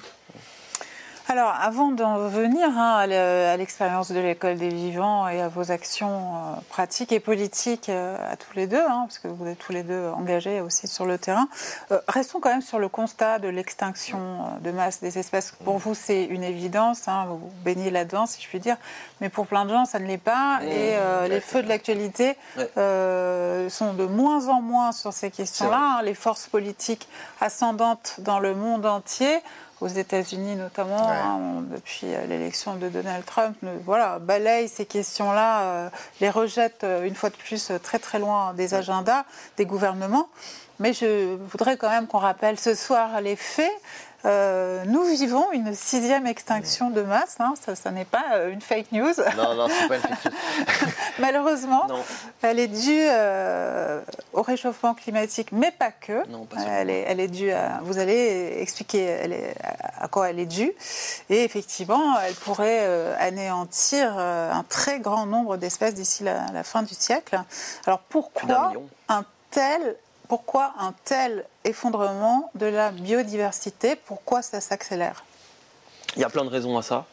Alors, avant d'en venir à l'expérience de l'école des vivants et à vos actions pratiques et politiques à tous les deux, parce que vous êtes tous les deux engagés aussi sur le terrain, restons quand même sur le constat de l'extinction de masse des espèces. Pour vous, c'est une évidence, vous baignez là-dedans, si je puis dire, mais pour plein de gens, ça ne l'est pas. Et les feux de l'actualité sont de moins en moins sur ces questions-là. Les forces politiques ascendantes dans le monde entier, aux États-Unis notamment, depuis l'élection de Donald Trump, balayent ces questions-là, les rejettent une fois de plus très très loin des agendas des gouvernements. Mais je voudrais quand même qu'on rappelle ce soir les faits. nous vivons une 6e extinction de masse. Hein, ça n'est pas une fake news. Non, c'est pas une fake news. Malheureusement, elle est due au réchauffement climatique, mais pas que. Non, pas elle est due à... Vous allez expliquer à quoi elle est due. Et effectivement, elle pourrait anéantir un très grand nombre d'espèces d'ici la fin du siècle. Alors pourquoi un tel effondrement de la biodiversité? Pourquoi ça s'accélère? Il y a plein de raisons à ça.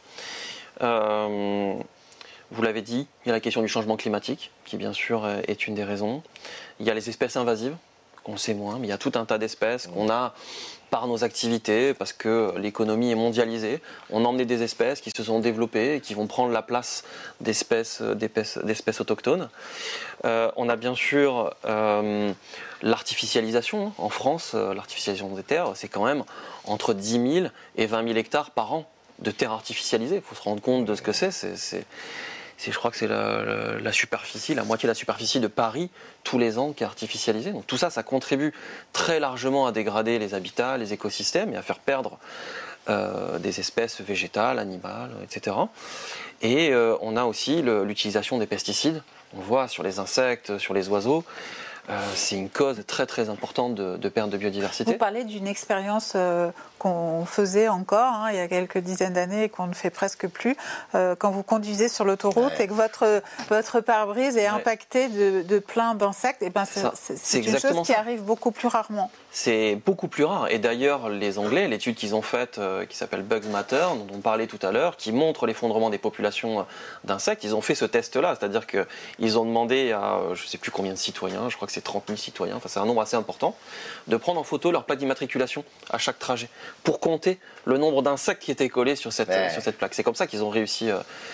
Vous l'avez dit, il y a la question du changement climatique, qui bien sûr est une des raisons. Il y a les espèces invasives, qu'on sait moins, mais il y a tout un tas d'espèces qu'on a par nos activités, parce que l'économie est mondialisée. On a emmené des espèces qui se sont développées et qui vont prendre la place d'espèces autochtones. On a bien sûr l'artificialisation. En France, l'artificialisation des terres, c'est quand même entre 10 000 et 20 000 hectares par an de terres artificialisées. Il faut se rendre compte de ce que c'est. Je crois que c'est la superficie, la moitié de la superficie de Paris tous les ans qui est artificialisée. Donc tout ça, ça contribue très largement à dégrader les habitats, les écosystèmes et à faire perdre des espèces végétales, animales, etc. Et on a aussi l'utilisation des pesticides. On voit sur les insectes, sur les oiseaux. C'est une cause très très importante de perte de biodiversité. Vous parlez d'une expérience qu'on faisait encore il y a quelques dizaines d'années et qu'on ne fait presque plus. Quand vous conduisez sur l'autoroute et que votre pare-brise est impacté de plein d'insectes, c'est une chose qui arrive beaucoup plus rarement. C'est beaucoup plus rare. Et d'ailleurs, les Anglais, l'étude qu'ils ont faite, qui s'appelle Bugs Matter, dont on parlait tout à l'heure, qui montre l'effondrement des populations d'insectes, ils ont fait ce test-là. C'est-à-dire qu'ils ont demandé à, je ne sais plus combien de citoyens, je crois que c'est 30 000 citoyens, enfin c'est un nombre assez important, de prendre en photo leur plaque d'immatriculation à chaque trajet, pour compter le nombre d'insectes qui étaient collés sur cette plaque. C'est comme ça qu'ils ont réussi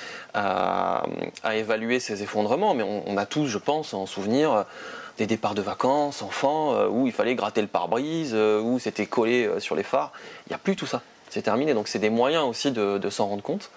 à évaluer ces effondrements. Mais on a tous, je pense, en souvenir des départs de vacances, enfants, où il fallait gratter le pare-brise, où c'était collé sur les phares. Il n'y a plus tout ça, c'est terminé. Donc c'est des moyens aussi de s'en rendre compte.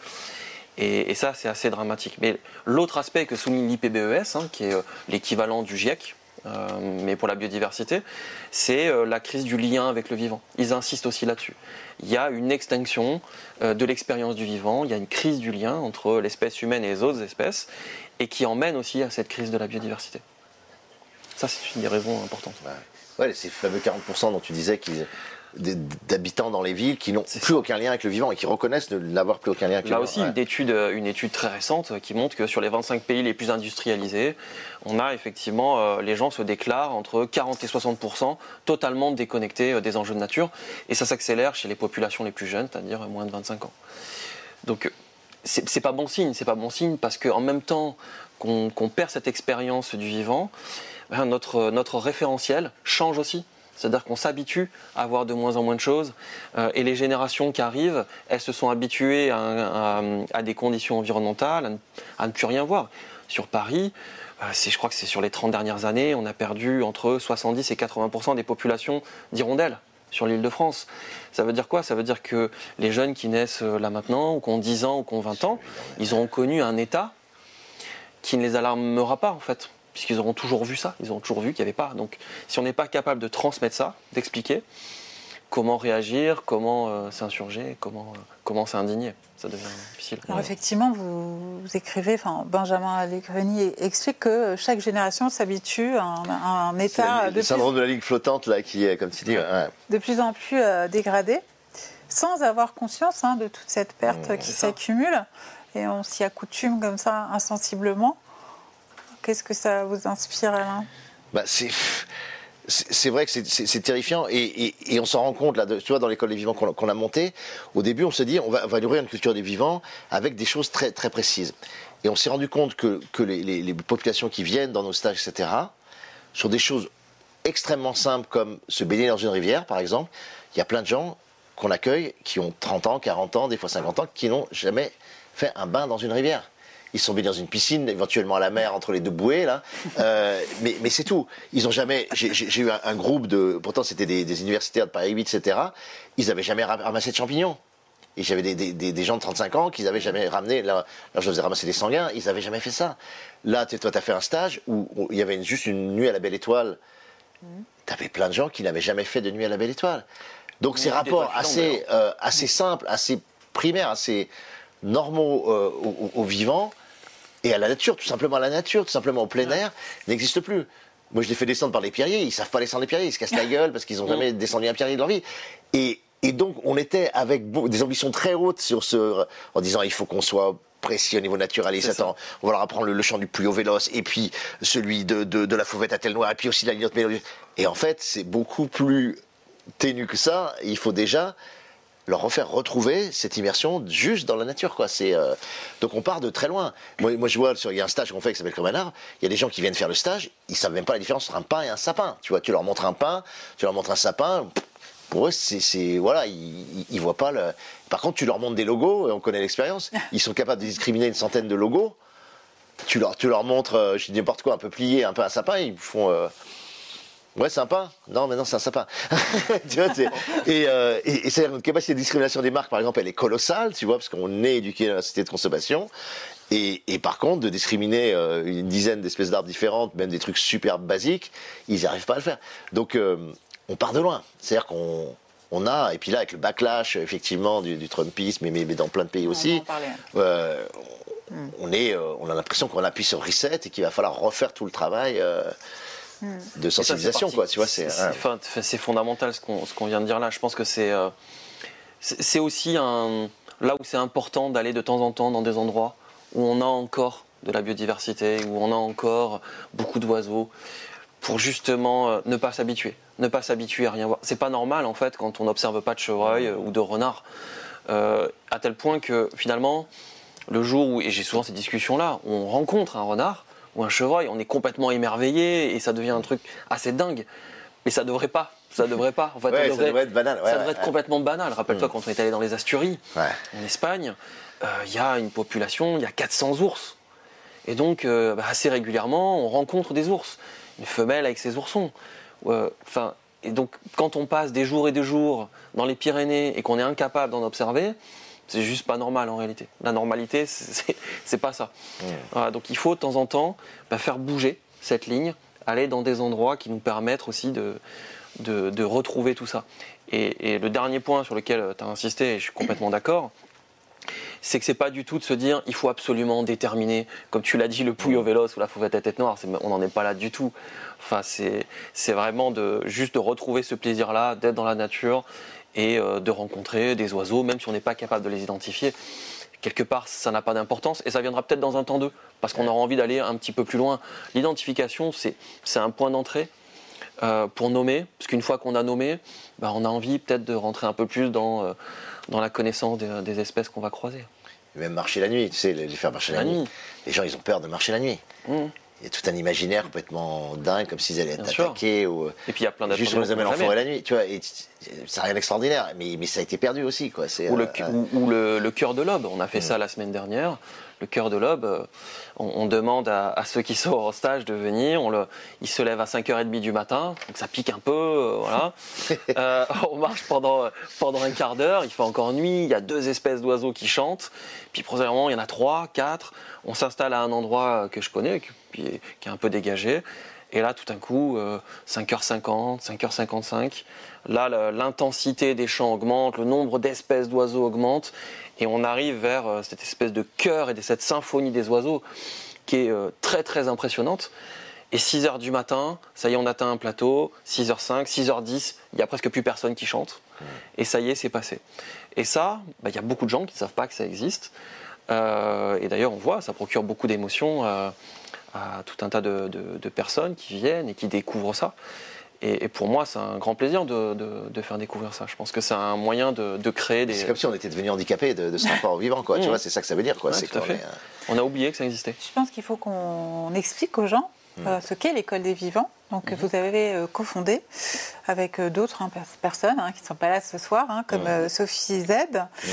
Et ça, c'est assez dramatique. Mais l'autre aspect que souligne l'IPBES, qui est l'équivalent du GIEC, mais pour la biodiversité, c'est la crise du lien avec le vivant. Ils insistent aussi là-dessus. Il y a une extinction de l'expérience du vivant, il y a une crise du lien entre l'espèce humaine et les autres espèces, et qui emmène aussi à cette crise de la biodiversité. Ça, c'est une des raisons importantes. Ouais, ces fameux 40% dont tu disais d'habitants dans les villes qui n'ont plus aucun lien avec le vivant et qui reconnaissent de n'avoir plus aucun lien avec le vivant. Là aussi, une étude très récente qui montre que sur les 25 pays les plus industrialisés, on a effectivement, les gens se déclarent entre 40 et 60% totalement déconnectés des enjeux de nature, et ça s'accélère chez les populations les plus jeunes, c'est-à-dire moins de 25 ans. Donc c'est pas bon signe, parce qu'en même temps qu'on perd cette expérience du vivant, notre référentiel change aussi. C'est-à-dire qu'on s'habitue à voir de moins en moins de choses, et les générations qui arrivent, elles se sont habituées à des conditions environnementales, à ne plus rien voir. Sur Paris, je crois que c'est sur les 30 dernières années, on a perdu entre 70 et 80% des populations d'hirondelles sur l'île de France. Ça veut dire quoi? Ça veut dire que les jeunes qui naissent là maintenant, ou qui ont 10 ans, ou qui ont 20 ans, ils auront connu un état qui ne les alarmera pas en fait. Puisqu'ils auront toujours vu ça, ils auront toujours vu qu'il n'y avait pas. Donc si on n'est pas capable de transmettre ça, d'expliquer comment réagir, comment s'insurger, comment s'indigner, ça devient difficile. Alors effectivement, vous écrivez, Benjamin Allegrini explique que chaque génération s'habitue à un état le syndrome de la ligue flottante là, qui est, comme tu dis, de plus en plus dégradé, sans avoir conscience de toute cette perte qui s'accumule, et on s'y accoutume comme ça insensiblement. Qu'est-ce que ça vous inspire, Alain? C'est vrai que c'est terrifiant, et on s'en rend compte là, tu vois, dans l'école des vivants qu'on a montée. Au début, on se dit on va nourrir une culture des vivants avec des choses très très précises. Et on s'est rendu compte que les populations qui viennent dans nos stages, etc., sur des choses extrêmement simples comme se baigner dans une rivière, par exemple. Il y a plein de gens qu'on accueille qui ont 30 ans, 40 ans, des fois 50 ans, qui n'ont jamais fait un bain dans une rivière. Ils sont mis dans une piscine, éventuellement à la mer, entre les deux bouées, là. Mais c'est tout. Ils ont jamais... J'ai eu un groupe de... Pourtant, c'était des universitaires de Paris 8, etc. Ils n'avaient jamais ramassé de champignons. Et j'avais des gens de 35 ans qui n'avaient jamais ramené... Là, je faisais ramasser des sanguins. Ils n'avaient jamais fait ça. Là, toi, tu as fait un stage où il y avait juste une nuit à la Belle Étoile. Tu avais plein de gens qui n'avaient jamais fait de nuit à la Belle Étoile. Donc ces rapports assez simples, assez primaires, assez normaux au vivant et à la nature, tout simplement à la nature, tout simplement au plein air, n'existent plus. Moi, je les fais descendre par les pierriers, ils savent pas descendre les pierriers, ils se cassent la gueule parce qu'ils ont jamais descendu un pierrier de leur vie. Et donc, on était avec des ambitions très hautes en disant il faut qu'on soit précis au niveau naturaliste. Attends, on va leur apprendre le chant du Puyo Véloce, et puis celui de la fauvette à Telle Noire, et puis aussi la lignotte mélodieuse. Et en fait, c'est beaucoup plus ténu que ça. Il faut déjà leur refaire retrouver cette immersion juste dans la nature, quoi. Donc on part de très loin. Moi je vois, il y a un stage qu'on fait qui s'appelle Comme un arbre. Il y a des gens qui viennent faire le stage, ils savent même pas la différence entre un pin et un sapin. Tu vois, tu leur montres un pin, tu leur montres un sapin. Pour eux, voilà, ils voient pas le. Par contre, tu leur montres des logos, et on connaît l'expérience. Ils sont capables de discriminer une centaine de logos. Tu leur montres, je dis n'importe quoi, un peu plié, un peu un sapin, ils font. Ouais, c'est un pain. Non, mais non, c'est un sapin. Tu vois, et c'est-à-dire notre capacité de discrimination des marques, par exemple, elle est colossale, tu vois, parce qu'on est éduqué dans la société de consommation. Et par contre, de discriminer une dizaine d'espèces d'arbres différentes, même des trucs super basiques, ils n'y arrivent pas à le faire. Donc, on part de loin. C'est-à-dire qu'on a, et puis là, avec le backlash, effectivement, du Trumpisme, mais dans plein de pays aussi, on a l'impression qu'on appuie sur reset et qu'il va falloir refaire tout le travail de sensibilisation, quoi. Tu vois, c'est fondamental ce qu'on vient de dire là. Je pense que c'est aussi là où c'est important d'aller de temps en temps dans des endroits où on a encore de la biodiversité, où on a encore beaucoup d'oiseaux, pour justement ne pas s'habituer à rien voir. C'est pas normal en fait quand on n'observe pas de chevreuil ou de renard, à tel point que finalement le jour où, et j'ai souvent ces discussions là, où on rencontre un renard ou un chevreuil, on est complètement émerveillé et ça devient un truc assez dingue, mais ça devrait pas en fait. Ouais, ça devrait être banal. Ça devrait être complètement banal. Rappelle-toi quand on est allé dans les Asturies en Espagne, il y a une population, il y a 400 ours, et donc assez régulièrement on rencontre des ours, une femelle avec ses oursons. Et donc quand on passe des jours et des jours dans les Pyrénées et qu'on est incapable d'en observer, c'est juste pas normal en réalité. La normalité, c'est pas ça. Voilà, donc il faut de temps en temps faire bouger cette ligne, aller dans des endroits qui nous permettent aussi de retrouver tout ça. Et le dernier point sur lequel tu as insisté, et je suis complètement d'accord, c'est que c'est pas du tout de se dire il faut absolument déterminer, comme tu l'as dit, le Puyo Véloce ou la fauvette à tête noire. On n'en est pas là du tout. Enfin, c'est vraiment juste de retrouver ce plaisir-là, d'être dans la nature et de rencontrer des oiseaux, même si on n'est pas capable de les identifier. Quelque part, ça n'a pas d'importance et ça viendra peut-être dans un temps 2, parce qu'on aura envie d'aller un petit peu plus loin. L'identification, c'est un point d'entrée pour nommer, parce qu'une fois qu'on a nommé, on a envie peut-être de rentrer un peu plus dans la connaissance des espèces qu'on va croiser. Et même marcher la nuit, tu sais, les faire marcher la nuit. Les gens, ils ont peur de marcher la nuit. Il y a tout un imaginaire complètement dingue, comme s'ils allaient être attaqués. Et puis il y a plein juste on les amène en forêt la nuit, tu vois. C'est rien d'extraordinaire, mais ça a été perdu aussi, quoi. Ou le cœur de l'aube. On a fait ça la semaine dernière. Le cœur de l'aube, on demande à ceux qui sont en stage de venir. Ils se lèvent à 5h30 du matin, donc ça pique un peu, voilà. On marche pendant un quart d'heure, il fait encore nuit, il y a 2 espèces d'oiseaux qui chantent, puis progressivement il y en a 3, 4. On s'installe à un endroit que je connais, qui est un peu dégagé. Et là, tout d'un coup, 5h50, 5h55, là, l'intensité des chants augmente, le nombre d'espèces d'oiseaux augmente, et on arrive vers cette espèce de chœur et de cette symphonie des oiseaux qui est très très impressionnante. Et 6h du matin, ça y est, on atteint un plateau, 6h05, 6h10, il n'y a presque plus personne qui chante, et ça y est, c'est passé. Et ça, il y a beaucoup de gens qui ne savent pas que ça existe, et d'ailleurs, on voit, ça procure beaucoup d'émotions à tout un tas de personnes qui viennent et qui découvrent ça. Et pour moi, c'est un grand plaisir de faire découvrir ça. Je pense que c'est un moyen de créer des... C'est comme si on était devenu handicapé de ce rapport au vivant, quoi. Tu vois, c'est ça que ça veut dire, quoi. Ouais, tout à fait. On a oublié que ça existait. Je pense qu'il faut qu'on explique aux gens ce qu'est l'école des vivants. Donc vous avez cofondé avec d'autres personnes qui ne sont pas là ce soir, comme Sophie Z.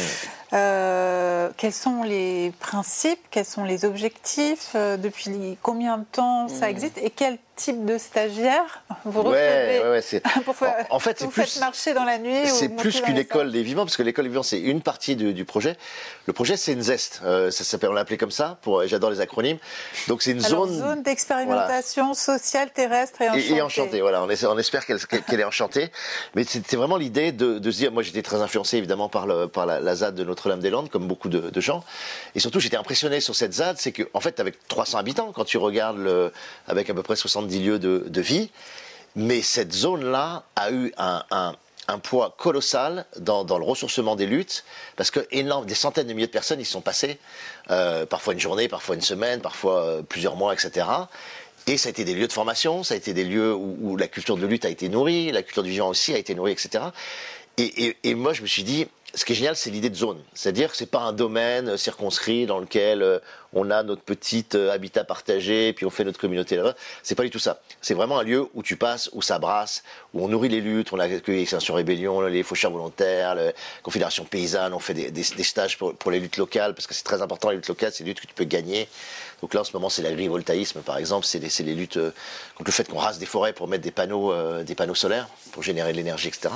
Quels sont les principes, quels sont les objectifs, depuis combien de temps ça existe et quel type de stagiaire vous recevez pour en fait, vous faites marcher dans la nuit? C'est plus qu'une école des vivants, parce que l'école des vivants, c'est une partie du projet. Le projet, c'est une ZEST. Ça s'appelle, on l'a appelé comme ça, j'adore les acronymes. Donc c'est une zone d'expérimentation sociale, terrestre et enchantée. Et enchantée, voilà. On espère qu'elle est enchantée. Mais c'était vraiment l'idée de se dire, moi j'étais très influencé évidemment par la ZAD de Notre-Dame-des-Landes, comme beaucoup de gens. Et surtout, j'étais impressionné sur cette ZAD, c'est qu'en fait, avec 300 habitants, quand tu regardes avec à peu près 70 lieux de vie, mais cette zone-là a eu un poids colossal dans le ressourcement des luttes, parce que des centaines de milliers de personnes y sont passées, parfois une journée, parfois une semaine, parfois plusieurs mois, etc. Et ça a été des lieux de formation, ça a été des lieux où la culture de lutte a été nourrie, la culture du vivant aussi a été nourrie, etc. Et moi, je me suis dit, ce qui est génial, c'est l'idée de zone. C'est-à-dire que c'est pas un domaine circonscrit dans lequel on a notre petit habitat partagé, puis on fait notre communauté là-bas. C'est pas du tout ça. C'est vraiment un lieu où tu passes, où ça brasse, où on nourrit les luttes. On a accueilli Extinction Rébellion, les faucheurs volontaires, la Confédération Paysanne. On fait des stages pour les luttes locales, parce que c'est très important, les luttes locales, c'est des luttes que tu peux gagner. Donc là, en ce moment, c'est l'agrivoltaïsme, par exemple. C'est les luttes contre le fait qu'on rase des forêts pour mettre des panneaux solaires, pour générer de l'énergie, etc.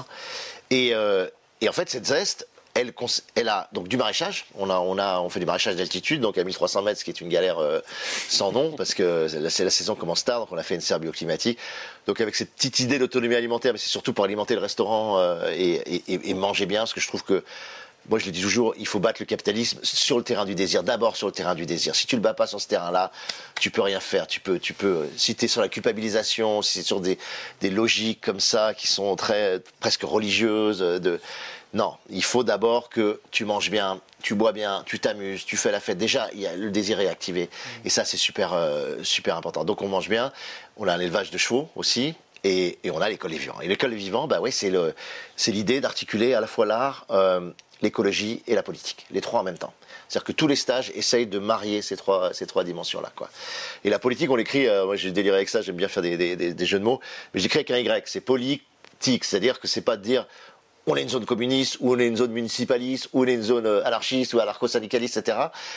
Et en fait, cette zeste, elle a donc du maraîchage. On fait du maraîchage d'altitude, donc à 1300 mètres, ce qui est une galère sans nom, parce que la saison commence tard, donc on a fait une serre bioclimatique. Donc avec cette petite idée d'autonomie alimentaire, mais c'est surtout pour alimenter le restaurant et manger bien, parce que je trouve que, moi je le dis toujours, il faut battre le capitalisme sur le terrain du désir, d'abord sur le terrain du désir. Si tu le bats pas sur ce terrain-là, tu peux rien faire. Tu peux, si tu es sur la culpabilisation, si c'est sur des logiques comme ça, qui sont presque religieuses, non, il faut d'abord que tu manges bien, tu bois bien, tu t'amuses, tu fais la fête. Déjà, le désir est activé. Et ça, c'est super important. Donc on mange bien, on a un élevage de chevaux aussi, et on a l'école des vivants. Et l'école des vivants, c'est l'idée d'articuler à la fois l'art, l'écologie et la politique, les trois en même temps. C'est-à-dire que tous les stages essayent de marier ces trois dimensions-là, quoi. Et la politique, on l'écrit, moi j'ai déliré avec ça, j'aime bien faire des jeux de mots, mais j'écris avec un Y, c'est politique, c'est-à-dire que c'est pas de dire on est une zone communiste, ou on est une zone municipaliste, ou on est une zone anarchiste ou anarcho-syndicaliste, etc.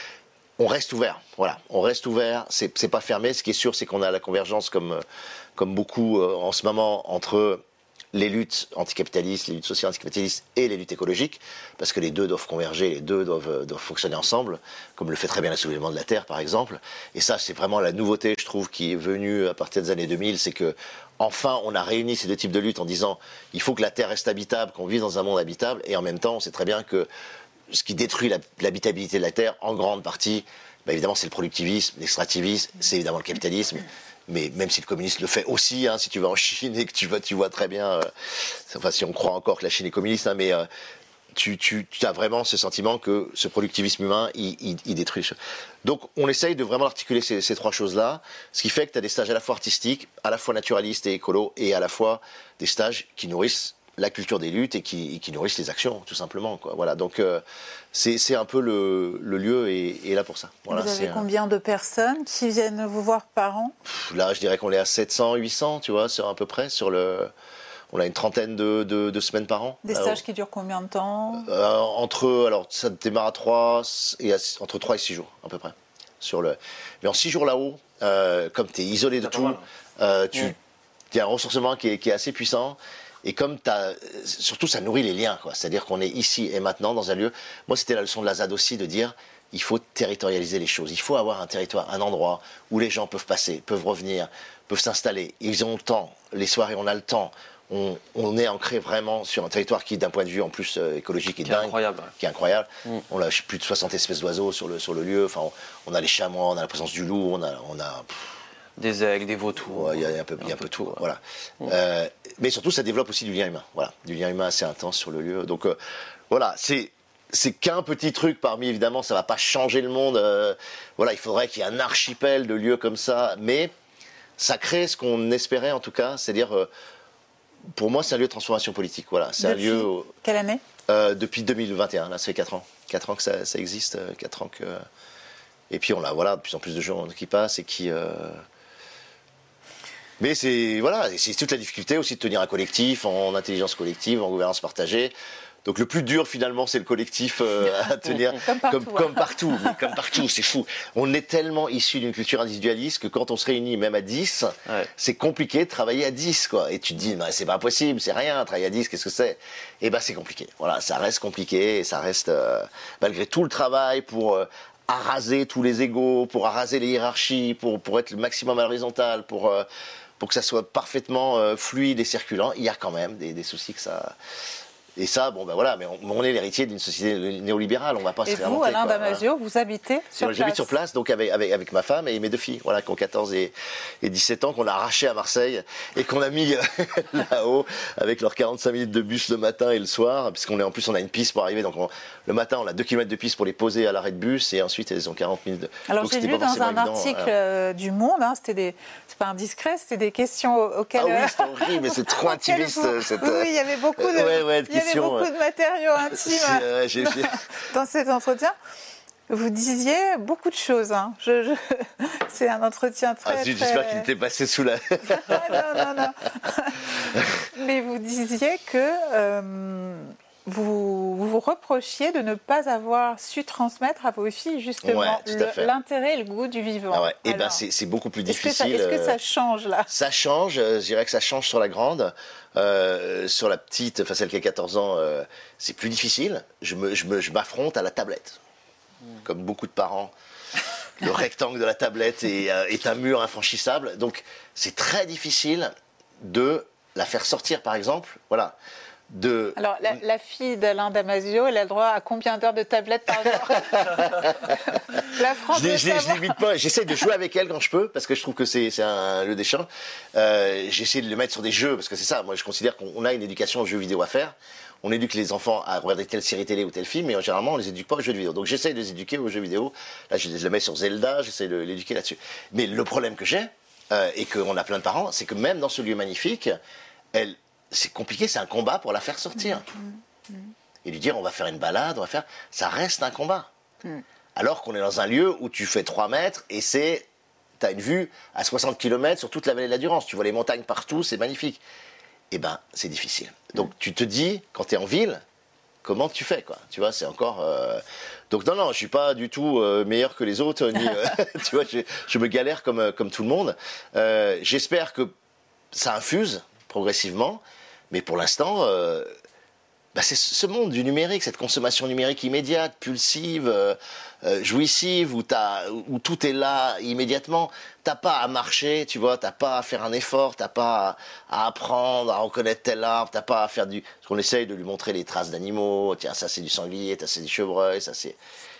On reste ouvert, voilà. On reste ouvert, c'est pas fermé. Ce qui est sûr, c'est qu'on a la convergence, comme beaucoup en ce moment, entre les luttes anticapitalistes, les luttes sociales anticapitalistes et les luttes écologiques, parce que les deux doivent converger, les deux doivent fonctionner ensemble, comme le fait très bien le soulèvement de la Terre, par exemple. Et ça, c'est vraiment la nouveauté, je trouve, qui est venue à partir des années 2000, c'est que enfin, on a réuni ces deux types de luttes en disant il faut que la Terre reste habitable, qu'on vive dans un monde habitable, et en même temps, on sait très bien que ce qui détruit l'habitabilité de la Terre, en grande partie, évidemment, c'est le productivisme, l'extractivisme, c'est évidemment le capitalisme. Mais même si le communisme le fait aussi, si tu vas en Chine et que tu vois très bien, si on croit encore que la Chine est communiste, mais tu as vraiment ce sentiment que ce productivisme humain, il détruit les choses. Donc on essaye de vraiment articuler ces trois choses-là, ce qui fait que tu as des stages à la fois artistiques, à la fois naturalistes et écolos, et à la fois des stages qui nourrissent la culture des luttes et qui nourrissent les actions, tout simplement, quoi. Voilà, donc c'est un peu le lieu est là pour ça. Voilà, vous avez combien de personnes qui viennent vous voir par an ? Là, je dirais qu'on est à 700, 800, tu vois, à peu près, on a une trentaine de semaines par an. Des stages qui durent combien de temps ? Alors ça démarre entre 3 et 6 jours, à peu près. Mais en 6 jours là-haut, comme tu es isolé de tout, tu as un ressourcement qui est assez puissant. Et comme surtout, ça nourrit les liens, quoi. C'est-à-dire qu'on est ici et maintenant dans un lieu. Moi, c'était la leçon de la ZAD aussi, de dire il faut territorialiser les choses. Il faut avoir un territoire, un endroit où les gens peuvent passer, peuvent revenir, peuvent s'installer. Ils ont le temps. Les soirées, on a le temps. On est ancré vraiment sur un territoire qui, d'un point de vue en plus écologique, est dingue, qui est incroyable. On a plus de 60 espèces d'oiseaux sur le lieu. Enfin, on a les chamois, on a la présence du loup, on a des aigles, des vautours. Il y a un peu tout. Voilà. Mais surtout, ça développe aussi du lien humain. Voilà, du lien humain assez intense sur le lieu. Donc voilà, c'est qu'un petit truc parmi, évidemment, ça va pas changer le monde. Voilà, il faudrait qu'il y ait un archipel de lieux comme ça, mais ça crée ce qu'on espérait en tout cas, c'est-à-dire, pour moi, c'est un lieu de transformation politique. Voilà, c'est un lieu. Quelle année ? Depuis 2021. Là, ça fait 4 ans. 4 ans que ça existe. 4 ans que. Et puis on a de plus en plus de gens qui passent et qui. Mais c'est toute la difficulté aussi de tenir un collectif en intelligence collective, en gouvernance partagée. Donc le plus dur finalement, c'est le collectif à tenir, comme partout, c'est fou. On est tellement issu d'une culture individualiste que quand on se réunit même à 10, c'est compliqué de travailler à 10, quoi. Et tu te dis, c'est pas possible, c'est rien, travailler à 10, qu'est-ce que c'est ? Et c'est compliqué. Voilà, ça reste compliqué et ça reste, malgré tout le travail pour araser tous les égos, pour araser les hiérarchies, pour être le maximum à l'horizontale, pour que ça soit parfaitement fluide et circulant, il y a quand même des soucis que ça... Et ça, bon ben voilà, mais on est l'héritier d'une société néolibérale, on va pas se réinventer. Et vous, Alain Damasio, vous habitez sur place? J'habite sur place, donc avec ma femme et mes 2 filles, voilà, qui ont 14 et 17 ans, qu'on a arrachées à Marseille et qu'on a mis là-haut avec leurs 45 minutes de bus le matin et le soir, puisqu'on est en plus on a une piste pour arriver, donc le matin on a 2 km de piste pour les poser à l'arrêt de bus et ensuite elles ont 40 minutes. Alors j'ai lu dans un article du Monde, hein, c'est pas indiscret, c'était des questions auxquelles. Ah oui, c'est horrible, mais c'est trop intimiste. Oui, il y avait beaucoup de. Il y avait beaucoup de matériaux intimes dans cet entretien. Vous disiez beaucoup de choses. Hein. C'est un entretien très... J'espère qu'il était passé sous la... non. Mais vous disiez que vous reprochiez de ne pas avoir su transmettre à vos filles justement l'intérêt et le goût du vivant. Ah ouais. Et c'est beaucoup plus difficile. Est-ce que ça change là? Ça change, je dirais que ça change sur la grande. Sur la petite, enfin celle qui a 14 ans, c'est plus difficile. Je m'affronte à la tablette. Comme beaucoup de parents, le rectangle de la tablette est un mur infranchissable. Donc c'est très difficile de la faire sortir, par exemple. Voilà. Alors, la fille d'Alain Damasio, elle a le droit à combien d'heures de tablette par jour? La France je limite pas. J'essaie de jouer avec elle quand je peux, parce que je trouve que c'est un lieu d'échange. J'essaie de le mettre sur des jeux, parce que c'est ça. Moi, je considère qu'on a une éducation aux jeux vidéo à faire. On éduque les enfants à regarder telle série télé ou tel film, mais généralement, on les éduque pas aux jeux vidéo. Donc, j'essaie de les éduquer aux jeux vidéo. Là, je le mets sur Zelda, j'essaie de l'éduquer là-dessus. Mais le problème que j'ai, et qu'on a plein de parents, c'est que même dans ce lieu magnifique, c'est compliqué, c'est un combat pour la faire sortir. Et lui dire, on va faire une balade, ça reste un combat. Alors qu'on est dans un lieu où tu fais 3 mètres et t'as une vue à 60 km sur toute la vallée de la Durance. Tu vois les montagnes partout, c'est magnifique. Eh ben, c'est difficile. Donc tu te dis, quand tu es en ville, comment tu fais, quoi? Tu vois, c'est encore... Donc non, je suis pas du tout meilleur que les autres, ni, tu vois, je me galère comme tout le monde. J'espère que ça infuse progressivement, mais pour l'instant, c'est ce monde du numérique, cette consommation numérique immédiate, pulsive, jouissive, où tout est là immédiatement. T'as pas à marcher, tu vois, t'as pas à faire un effort, t'as pas à apprendre, à reconnaître tel arbre, t'as pas à faire parce qu'on essaye de lui montrer les traces d'animaux. Tiens, ça c'est du sanglier, ça c'est du chevreuil, ça c'est...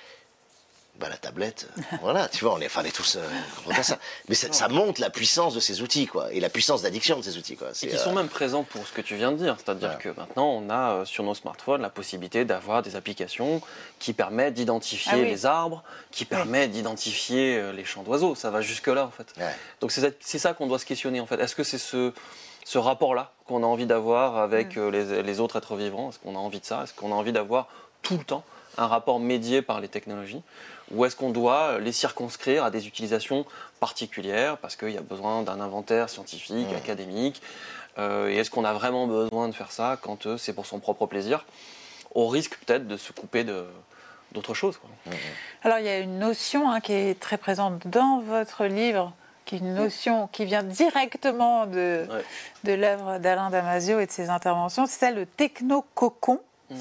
la tablette, voilà, tu vois, on est tous contre ça. Mais ça montre la puissance de ces outils, quoi, et la puissance d'addiction de ces outils, quoi. Et qui sont même présents pour ce que tu viens de dire, c'est-à-dire que maintenant, on a sur nos smartphones la possibilité d'avoir des applications qui permettent d'identifier les arbres, qui permettent d'identifier les chants d'oiseaux. Ça va jusque-là, en fait. Ouais. Donc c'est ça qu'on doit se questionner, en fait. Est-ce que c'est ce rapport-là qu'on a envie d'avoir avec les autres êtres vivants? Est-ce qu'on a envie de ça? Est-ce qu'on a envie d'avoir tout le temps un rapport médié par les technologies? Ou est-ce qu'on doit les circonscrire à des utilisations particulières parce qu'il y a besoin d'un inventaire scientifique, académique, et est-ce qu'on a vraiment besoin de faire ça quand c'est pour son propre plaisir, au risque peut-être de se couper d'autres choses, quoi. Alors il y a une notion qui est très présente dans votre livre, qui est une notion qui vient directement de l'œuvre d'Alain Damasio et de ses interventions, c'est celle de techno-cocon.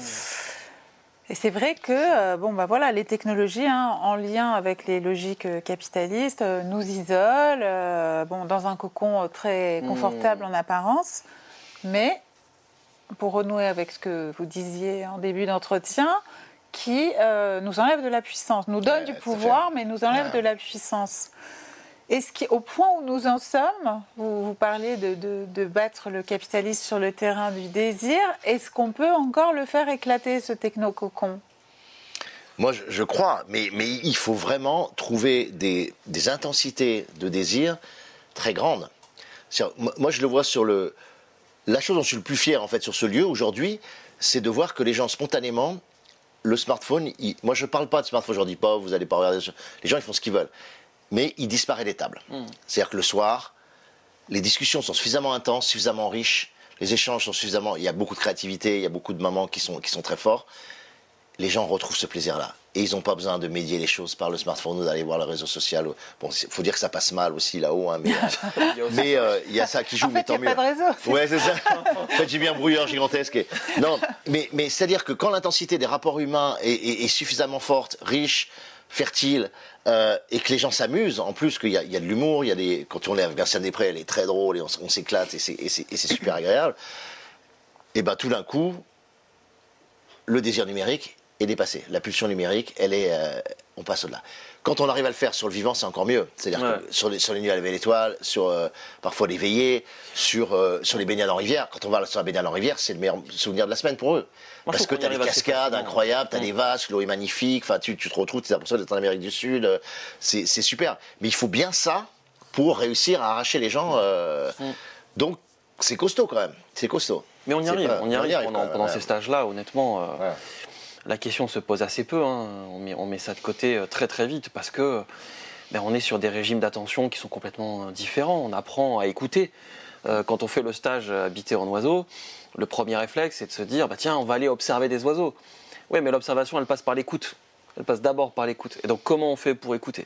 Et c'est vrai que les technologies en lien avec les logiques capitalistes nous isolent dans un cocon très confortable en apparence, mais pour renouer avec ce que vous disiez en début d'entretien, qui nous enlève de la puissance, nous donne du pouvoir mais nous enlève de la puissance. Est-ce qu'au point où nous en sommes, vous parlez de battre le capitalisme sur le terrain du désir, est-ce qu'on peut encore le faire éclater, ce techno-cocon? Moi, je crois, mais il faut vraiment trouver des intensités de désir très grandes. Moi, je le vois sur la chose dont je suis le plus fier, en fait, sur ce lieu aujourd'hui, c'est de voir que les gens, spontanément, le smartphone, moi, je ne parle pas de smartphone, je ne dis pas, vous n'allez pas regarder, les gens, ils font ce qu'ils veulent. Mais il disparaît des tables. C'est-à-dire que le soir, les discussions sont suffisamment intenses, suffisamment riches, les échanges sont suffisamment... Il y a beaucoup de créativité, il y a beaucoup de moments qui sont très forts. Les gens retrouvent ce plaisir-là. Et ils n'ont pas besoin de médier les choses par le smartphone ou d'aller voir le réseau social. Bon, il faut dire que ça passe mal aussi là-haut, hein, mais il y a ça qui joue, mais tant mieux. En fait, il n'y a pas de réseau. Ouais, c'est ça. En fait, j'ai mis un brouillard gigantesque. Non, mais c'est-à-dire que quand l'intensité des rapports humains est suffisamment forte, riche, fertile, et que les gens s'amusent, en plus qu'il y a de l'humour, quand on est avec Vincent-Després, elle est très drôle, et on s'éclate, et c'est super agréable, et ben tout d'un coup, le désir numérique est dépassé. La pulsion numérique, on passe au-delà. Quand on arrive à le faire sur le vivant, c'est encore mieux. C'est-à-dire que sur les nuits à lever l'étoile, sur parfois les veillées, sur les baignades en rivière. Quand on va sur la baignade en rivière, c'est le meilleur souvenir de la semaine pour eux. Parce que tu as des cascades incroyables, tu as des vaches, l'eau est magnifique, tu te retrouves, tu as l'impression d'être en Amérique du Sud, c'est super. Mais il faut bien ça pour réussir à arracher les gens. Donc c'est costaud quand même, c'est costaud. Mais on y arrive pendant ces stages-là, honnêtement. La question se pose assez peu, hein. On met ça de côté très très vite parce que on est sur des régimes d'attention qui sont complètement différents. On apprend à écouter. Quand on fait le stage habité en oiseau, le premier réflexe c'est de se dire tiens, on va aller observer des oiseaux. Oui, mais l'observation elle passe par l'écoute. Elle passe d'abord par l'écoute. Et donc comment on fait pour écouter ?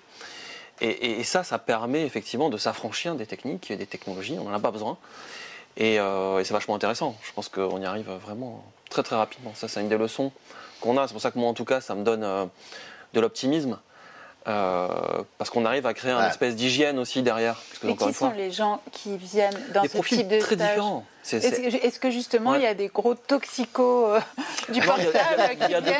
Et ça permet effectivement de s'affranchir des techniques et des technologies. On n'en a pas besoin. Et c'est vachement intéressant. Je pense qu'on y arrive vraiment très très rapidement. Ça, c'est une des leçons qu'on a. C'est pour ça que moi, en tout cas, ça me donne de l'optimisme. Parce qu'on arrive à créer une espèce d'hygiène aussi derrière. Parce que, et qui sont les gens qui viennent dans ce type de très stage différents. Est-ce que justement il y a des gros toxicos du portable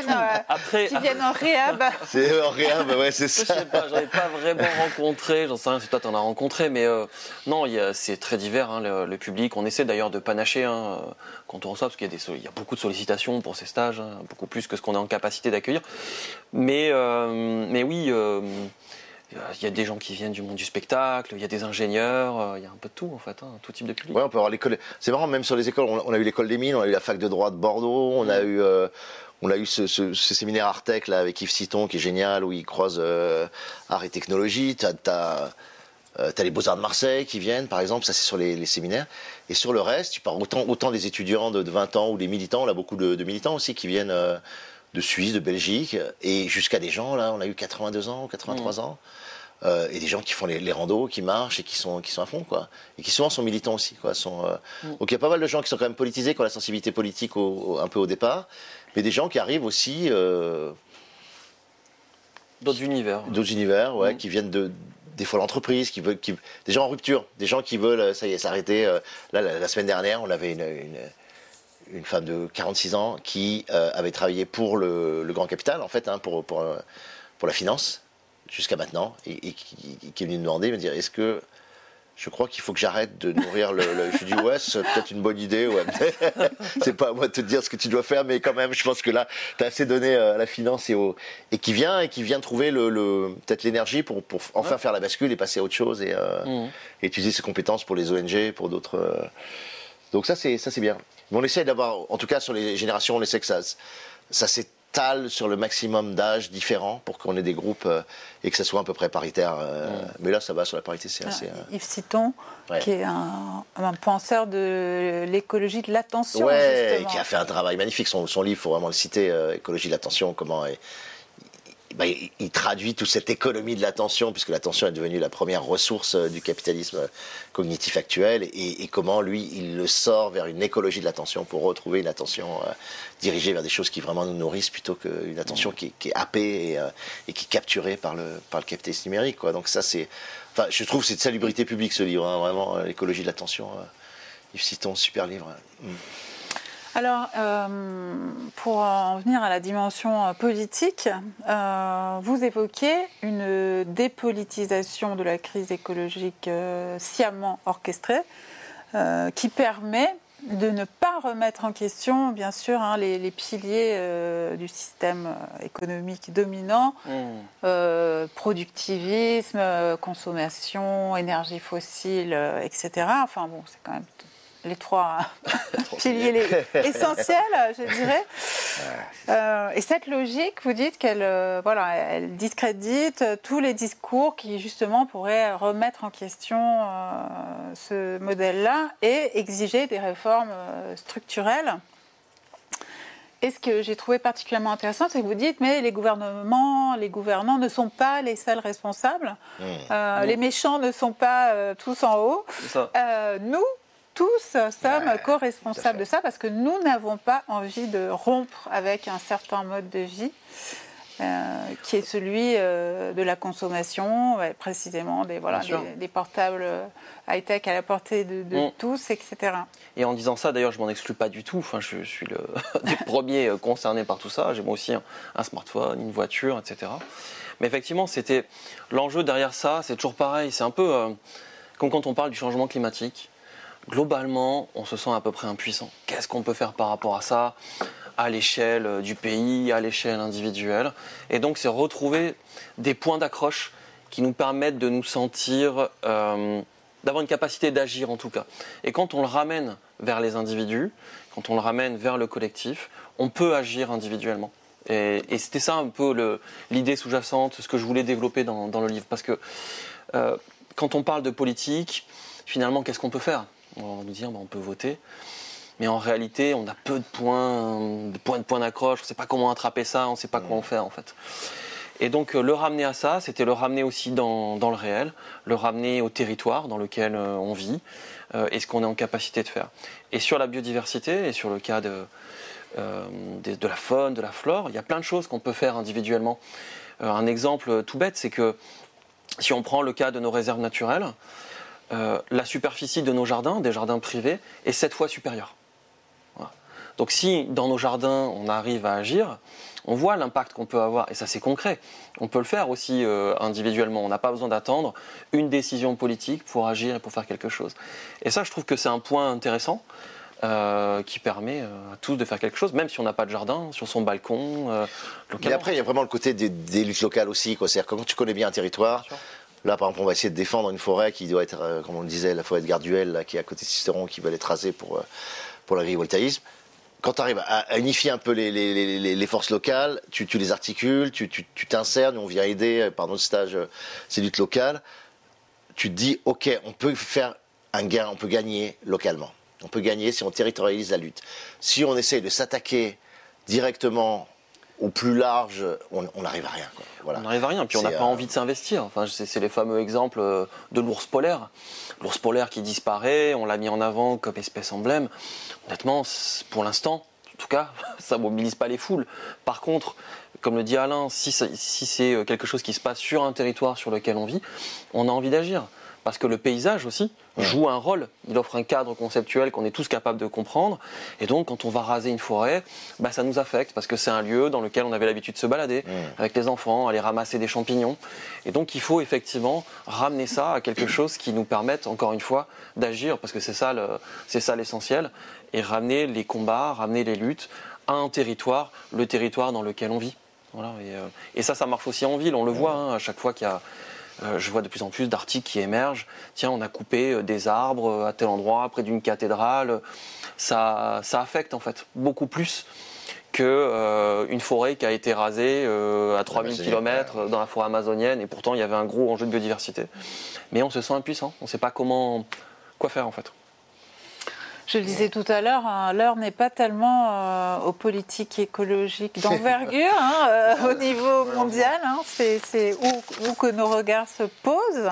qui viennent en réhab? C'est en réhab, ouais, c'est ça. Je sais pas, j'en ai pas vraiment rencontré. J'en sais rien si toi t'en as rencontré, mais non, c'est très divers hein, le public. On essaie d'ailleurs de panacher quand on reçoit, parce qu'il y a beaucoup de sollicitations pour ces stages, hein, beaucoup plus que ce qu'on est en capacité d'accueillir. Mais oui. Il y a des gens qui viennent du monde du spectacle, il y a des ingénieurs, il y a un peu de tout en fait, hein, tout type de public. Ouais, on peut avoir l'école. C'est marrant, même sur les écoles, on a eu l'école des mines, on a eu la fac de droit de Bordeaux, on a eu ce séminaire Artec là avec Yves Citon qui est génial, où il croise art et technologie. T'as les Beaux-Arts de Marseille qui viennent, par exemple, ça c'est sur les séminaires. Et sur le reste, tu parles autant des étudiants de 20 ans ou des militants, on a beaucoup de militants aussi qui viennent de Suisse, de Belgique, et jusqu'à des gens, là, on a eu 82 ans, 83 ans, et des gens qui font les randos, qui marchent et qui sont à fond, quoi. Et qui souvent sont militants aussi, quoi. Donc il y a pas mal de gens qui sont quand même politisés, qui ont la sensibilité politique un peu au départ, mais des gens qui arrivent aussi... d'autres univers, ouais, qui viennent des fois l'entreprise, des gens en rupture, des gens qui veulent, ça y est, s'arrêter. Là, la semaine dernière, on avait une femme de 46 ans qui avait travaillé pour le grand capital, en fait, hein, pour la finance, jusqu'à maintenant, et qui est venue me demander, me dire, est-ce que je crois qu'il faut que j'arrête de nourrir Je dis, ouais, c'est peut-être une bonne idée, ouais. C'est pas à moi de te dire ce que tu dois faire, mais quand même, je pense que là, tu as assez donné à la finance et qui vient trouver peut-être l'énergie pour enfin faire la bascule et passer à autre chose et utiliser ses compétences pour les ONG, pour d'autres. Donc ça c'est bien. Mais on essaie d'avoir, en tout cas sur les générations, on essaie que ça s'étale sur le maximum d'âges différents pour qu'on ait des groupes et que ça soit à peu près paritaire. Mais là, ça va sur la parité, c'est assez... Yves Citon, qui est un penseur de l'écologie de l'attention, ouais, justement. Et qui a fait un travail magnifique. Son livre, il faut vraiment le citer, Écologie de l'attention, comment... il traduit toute cette économie de l'attention, puisque l'attention est devenue la première ressource du capitalisme cognitif actuel, et comment lui, il le sort vers une écologie de l'attention pour retrouver une attention dirigée vers des choses qui vraiment nous nourrissent, plutôt qu'une attention qui est happée et qui est capturée par le capitalisme numérique, quoi. Donc ça, je trouve que c'est de salubrité publique, ce livre, hein, vraiment, l'écologie de l'attention. Yves Citon, super livre. Alors, pour en venir à la dimension politique, vous évoquez une dépolitisation de la crise écologique sciemment orchestrée, qui permet de ne pas remettre en question, bien sûr, hein, les piliers du système économique dominant, productivisme, consommation, énergie fossile, etc. Enfin bon, c'est quand même... les trois piliers essentiels, je dirais. Et cette logique, vous dites qu'elle elle discrédite tous les discours qui, justement, pourraient remettre en question ce modèle-là et exiger des réformes structurelles. Et ce que j'ai trouvé particulièrement intéressant, c'est que vous dites, mais les gouvernants ne sont pas les seuls responsables. Les méchants ne sont pas tous en haut. Nous, tous sommes co-responsables de ça, parce que nous n'avons pas envie de rompre avec un certain mode de vie. qui est celui de la consommation, précisément des portables high-tech à la portée de tous, etc. Et en disant ça, d'ailleurs, je m'en exclus pas du tout. Enfin, je suis le des premiers concernés par tout ça. J'ai moi aussi un smartphone, une voiture, etc. Mais effectivement, c'était l'enjeu derrière ça. C'est toujours pareil. C'est un peu comme quand on parle du changement climatique. Globalement, on se sent à peu près impuissant. Qu'est-ce qu'on peut faire par rapport à ça, à l'échelle du pays, à l'échelle individuelle? Et donc, c'est retrouver des points d'accroche qui nous permettent de nous sentir, d'avoir une capacité d'agir en tout cas. Et quand on le ramène vers les individus, quand on le ramène vers le collectif, on peut agir individuellement. Et c'était ça un peu l'idée sous-jacente, ce que je voulais développer dans le livre. Parce que quand on parle de politique, finalement, qu'est-ce qu'on peut faire? On va nous dire, on peut voter. Mais en réalité, on a peu de points d'accroche, on ne sait pas comment attraper ça, on ne sait pas comment faire en fait. Et donc le ramener à ça, c'était le ramener aussi dans le réel, le ramener au territoire dans lequel on vit et ce qu'on est en capacité de faire. Et sur la biodiversité et sur le cas de la faune, de la flore, il y a plein de choses qu'on peut faire individuellement. Un exemple tout bête, c'est que si on prend le cas de nos réserves naturelles, la superficie de nos jardins, des jardins privés, est 7 fois supérieure. Voilà. Donc si dans nos jardins on arrive à agir, on voit l'impact qu'on peut avoir, et ça c'est concret. On peut le faire aussi individuellement, on n'a pas besoin d'attendre une décision politique pour agir et pour faire quelque chose. Et ça je trouve que c'est un point intéressant qui permet à tous de faire quelque chose, même si on n'a pas de jardin, sur son balcon, localement. Et après il y a vraiment le côté des luttes locales aussi, quoi. C'est-à-dire que quand tu connais bien un territoire, là, par exemple, on va essayer de défendre une forêt qui doit être, comme on le disait, la forêt de Garduel, là, qui est à côté de Sisteron, qui va être rasée pour l'agrivoltaïsme. Quand tu arrives à unifier un peu les forces locales, tu les articules, tu t'insères, nous on vient aider par notre stage ces luttes locales, tu te dis, ok, on peut faire un gain, on peut gagner localement. On peut gagner si on territorialise la lutte. Si on essaye de s'attaquer directement au plus large, on n'arrive à rien, quoi. Voilà. On n'arrive à rien, puis on n'a pas envie de s'investir. Enfin, c'est les fameux exemples de l'ours polaire. L'ours polaire qui disparaît, on l'a mis en avant comme espèce emblème. Honnêtement, pour l'instant, en tout cas, ça ne mobilise pas les foules. Par contre, comme le dit Alain, si c'est quelque chose qui se passe sur un territoire sur lequel on vit, on a envie d'agir. Parce que le paysage aussi joue un rôle, il offre un cadre conceptuel qu'on est tous capables de comprendre, et donc quand on va raser une forêt, ça nous affecte, parce que c'est un lieu dans lequel on avait l'habitude de se balader avec les enfants, aller ramasser des champignons, et donc il faut effectivement ramener ça à quelque chose qui nous permette, encore une fois, d'agir, parce que c'est ça l'essentiel, et ramener les combats, ramener les luttes à un territoire, le territoire dans lequel on vit. Voilà, et ça marche aussi en ville, on le voit, à chaque fois qu'il y a... je vois de plus en plus d'articles qui émergent. Tiens, on a coupé des arbres à tel endroit, près d'une cathédrale. Ça affecte en fait beaucoup plus qu'une forêt qui a été rasée à 3000 km dans la forêt amazonienne. Et pourtant, il y avait un gros enjeu de biodiversité. Mais on se sent impuissant. On ne sait pas quoi faire en fait. Je le disais tout à l'heure, l'heure n'est pas tellement aux politiques écologiques d'envergure au niveau mondial. C'est où que nos regards se posent.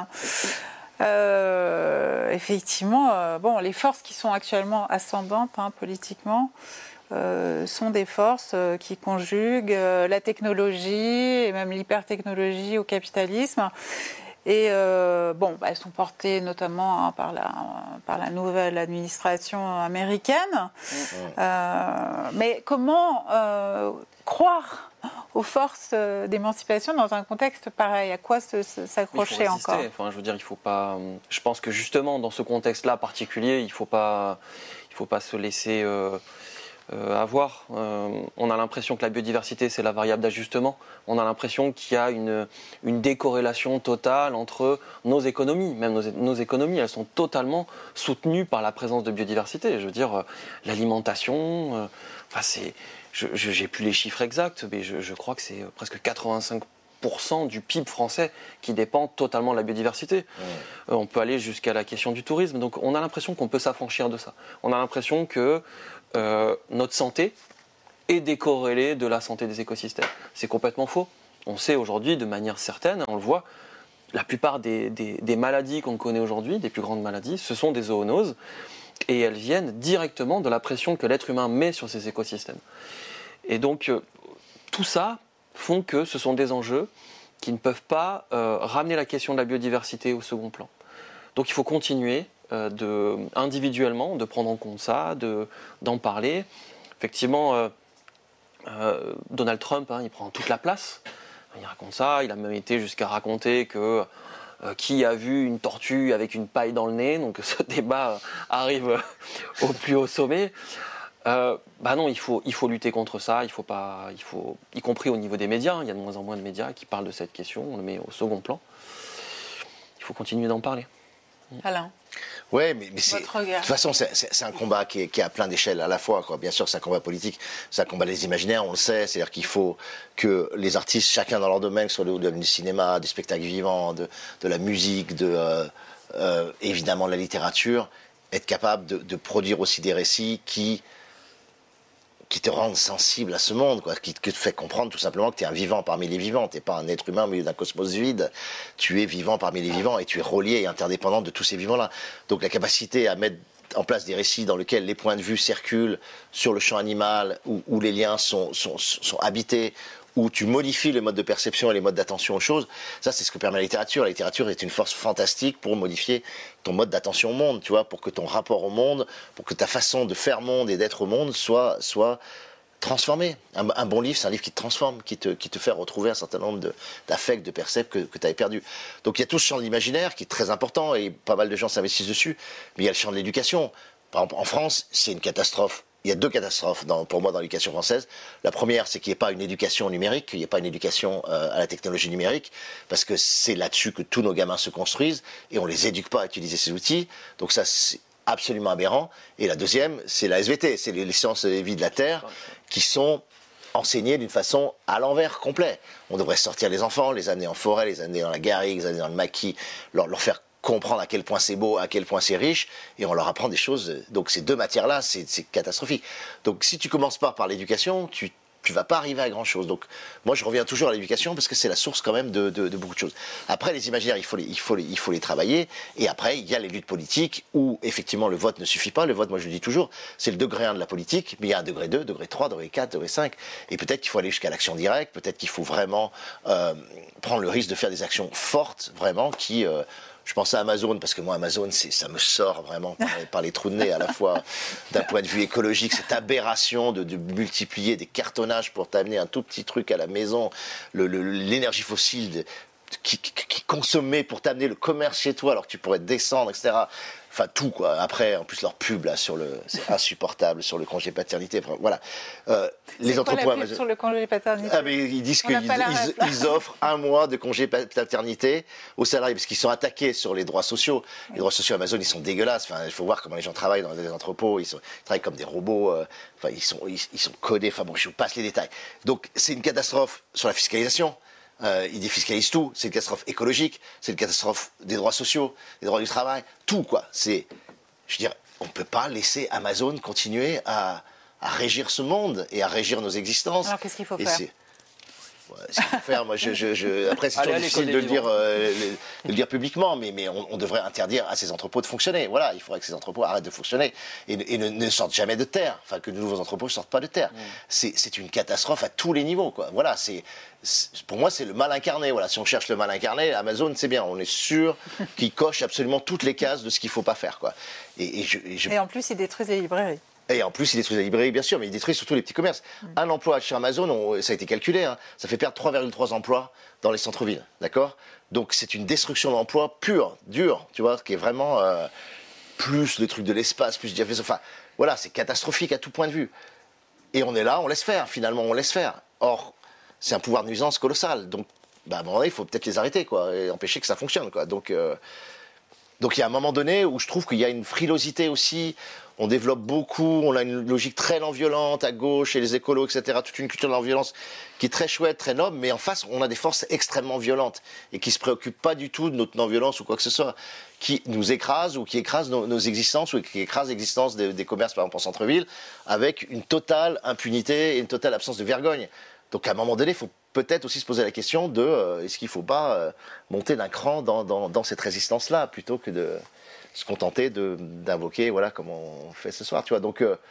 Effectivement, les forces qui sont actuellement ascendantes politiquement sont des forces qui conjuguent la technologie et même l'hypertechnologie au capitalisme. Et elles sont portées notamment par la nouvelle administration américaine. Mais comment croire aux forces d'émancipation dans un contexte pareil? À quoi s'accrocher encore? Enfin, je veux dire, il faut pas. Je pense que justement dans ce contexte-là particulier, il faut pas se laisser avoir. On a l'impression que la biodiversité c'est la variable d'ajustement. On a l'impression qu'il y a une décorrélation totale entre nos économies. Même nos économies, elles sont totalement soutenues par la présence de biodiversité. Je veux dire, l'alimentation, j'ai plus les chiffres exacts, mais je crois que c'est presque 85% du PIB français qui dépend totalement de la biodiversité. On peut aller jusqu'à la question du tourisme. Donc on a l'impression qu'on peut s'affranchir de ça. On a l'impression que notre santé est décorrélée de la santé des écosystèmes. C'est complètement faux. On sait aujourd'hui de manière certaine, on le voit, la plupart des maladies qu'on connaît aujourd'hui, des plus grandes maladies, ce sont des zoonoses et elles viennent directement de la pression que l'être humain met sur ces écosystèmes. Et donc tout ça font que ce sont des enjeux qui ne peuvent pas ramener la question de la biodiversité au second plan. Donc il faut continuer individuellement de prendre en compte ça, d'en parler. Effectivement, Donald Trump, il prend toute la place. Il raconte ça, il a même été jusqu'à raconter que qui a vu une tortue avec une paille dans le nez, donc ce débat arrive au plus haut sommet. Non, il faut lutter contre ça, y compris au niveau des médias, il y a de moins en moins de médias qui parlent de cette question, on le met au second plan. Il faut continuer d'en parler. Alain. Ouais, mais de toute façon, c'est un combat qui est à plein d'échelles à la fois, quoi. Bien sûr, c'est un combat politique, c'est un combat des imaginaires, on le sait. C'est-à-dire qu'il faut que les artistes, chacun dans leur domaine, que ce soit le domaine du cinéma, du spectacle vivant, de la musique, évidemment de la littérature, être capable de produire aussi des récits qui te rendent sensible à ce monde, quoi, qui te fait comprendre tout simplement que tu es un vivant parmi les vivants, tu n'es pas un être humain au milieu d'un cosmos vide, tu es vivant parmi les vivants et tu es relié et interdépendant de tous ces vivants-là. Donc la capacité à mettre en place des récits dans lesquels les points de vue circulent sur le champ animal, où les liens sont habités, où tu modifies les modes de perception et les modes d'attention aux choses, ça c'est ce que permet la littérature. La littérature est une force fantastique pour modifier ton mode d'attention au monde, tu vois, pour que ton rapport au monde, pour que ta façon de faire monde et d'être au monde soit transformée. Un bon livre, c'est un livre qui te transforme, qui te fait retrouver un certain nombre d'affects, de percepts que tu avais perdus. Donc il y a tout ce champ de l'imaginaire qui est très important et pas mal de gens s'investissent dessus, mais il y a le champ de l'éducation. Par exemple, en France, c'est une catastrophe. Il y a deux catastrophes pour moi dans l'éducation française. La première, c'est qu'il n'y ait pas une éducation numérique, qu'il n'y ait pas une éducation à la technologie numérique, parce que c'est là-dessus que tous nos gamins se construisent, et on ne les éduque pas à utiliser ces outils. Donc ça, c'est absolument aberrant. Et la deuxième, c'est la SVT, c'est les sciences et vie de la Terre, qui sont enseignées d'une façon à l'envers, complet. On devrait sortir les enfants, les amener en forêt, les amener dans la garrigue, les amener dans le maquis, leur faire comprendre à quel point c'est beau, à quel point c'est riche, et on leur apprend des choses. Donc ces deux matières-là, c'est catastrophique. Donc si tu commences pas par l'éducation, tu vas pas arriver à grand-chose. Donc moi je reviens toujours à l'éducation parce que c'est la source quand même de beaucoup de choses. Après les imaginaires, il faut les travailler, et après il y a les luttes politiques où effectivement le vote ne suffit pas. Le vote, moi je le dis toujours, c'est le degré 1 de la politique, mais il y a un degré 2, degré 3, degré 4, degré 5, et peut-être qu'il faut aller jusqu'à l'action directe, peut-être qu'il faut vraiment prendre le risque de faire des actions fortes, vraiment, qui... je pense à Amazon, parce que moi, Amazon, ça me sort vraiment par les trous de nez, à la fois d'un point de vue écologique, cette aberration de multiplier des cartonnages pour t'amener un tout petit truc à la maison, l'énergie fossile qui consommait pour t'amener le commerce chez toi, alors que tu pourrais descendre, etc. Enfin, tout, quoi. Après, en plus, leur pub, là, c'est insupportable, sur le congé paternité. Enfin, voilà. Les entrepôts Amazon. Sur le congé paternité. Ah, mais ils disent qu'ils offrent un mois de congé paternité aux salariés, parce qu'ils sont attaqués sur les droits sociaux. Oui. Les droits sociaux Amazon, ils sont dégueulasses. Enfin, il faut voir comment les gens travaillent dans les entrepôts. Ils travaillent comme des robots. Enfin, ils sont codés. Enfin, bon, je vous passe les détails. Donc, c'est une catastrophe sur la fiscalisation. Ils défiscalisent tout, c'est une catastrophe écologique, c'est une catastrophe des droits sociaux, des droits du travail, tout, quoi. Je veux dire, on ne peut pas laisser Amazon continuer à régir ce monde et à régir nos existences. Alors qu'est-ce qu'il faut faire ? Ce qu'il faut faire, moi, après c'est toujours difficile de le dire publiquement, mais on devrait interdire à ces entrepôts de fonctionner. Voilà, il faudrait que ces entrepôts arrêtent de fonctionner et ne sortent jamais de terre. Enfin, que de nouveaux entrepôts ne sortent pas de terre. C'est une catastrophe à tous les niveaux, quoi. Voilà, pour moi, c'est le mal incarné. Voilà, si on cherche le mal incarné, Amazon, c'est bien. On est sûr qu'il coche absolument toutes les cases de ce qu'il ne faut pas faire, quoi. Et en plus, il détruit les librairies. Et en plus, il détruit la librairie, bien sûr, mais il détruit surtout les petits commerces. Un emploi chez Amazon, ça a été calculé, hein, ça fait perdre 3,3 emplois dans les centres-villes, d'accord ? Donc c'est une destruction d'emplois pure, dure, tu vois, qui est vraiment plus le truc de l'espace, plus enfin, voilà, c'est catastrophique à tout point de vue. Et on est là, on laisse faire, finalement, on laisse faire. Or, c'est un pouvoir de nuisance colossal, donc à un moment donné, il faut peut-être les arrêter, quoi, et empêcher que ça fonctionne, quoi. Donc il y a un moment donné où je trouve qu'il y a une frilosité aussi. On développe beaucoup, on a une logique très non-violente à gauche, et les écolos, etc. Toute une culture de non-violence qui est très chouette, très noble, mais en face, on a des forces extrêmement violentes et qui ne se préoccupent pas du tout de notre non-violence ou quoi que ce soit, qui nous écrasent ou qui écrasent nos existences ou qui écrasent l'existence des commerces, par exemple en centre-ville, avec une totale impunité et une totale absence de vergogne. Donc à un moment donné, il faut peut-être aussi se poser la question de est-ce qu'il ne faut pas monter d'un cran dans cette résistance-là, plutôt que de se contenter d'invoquer, voilà, comme on fait ce soir, tu vois. Donc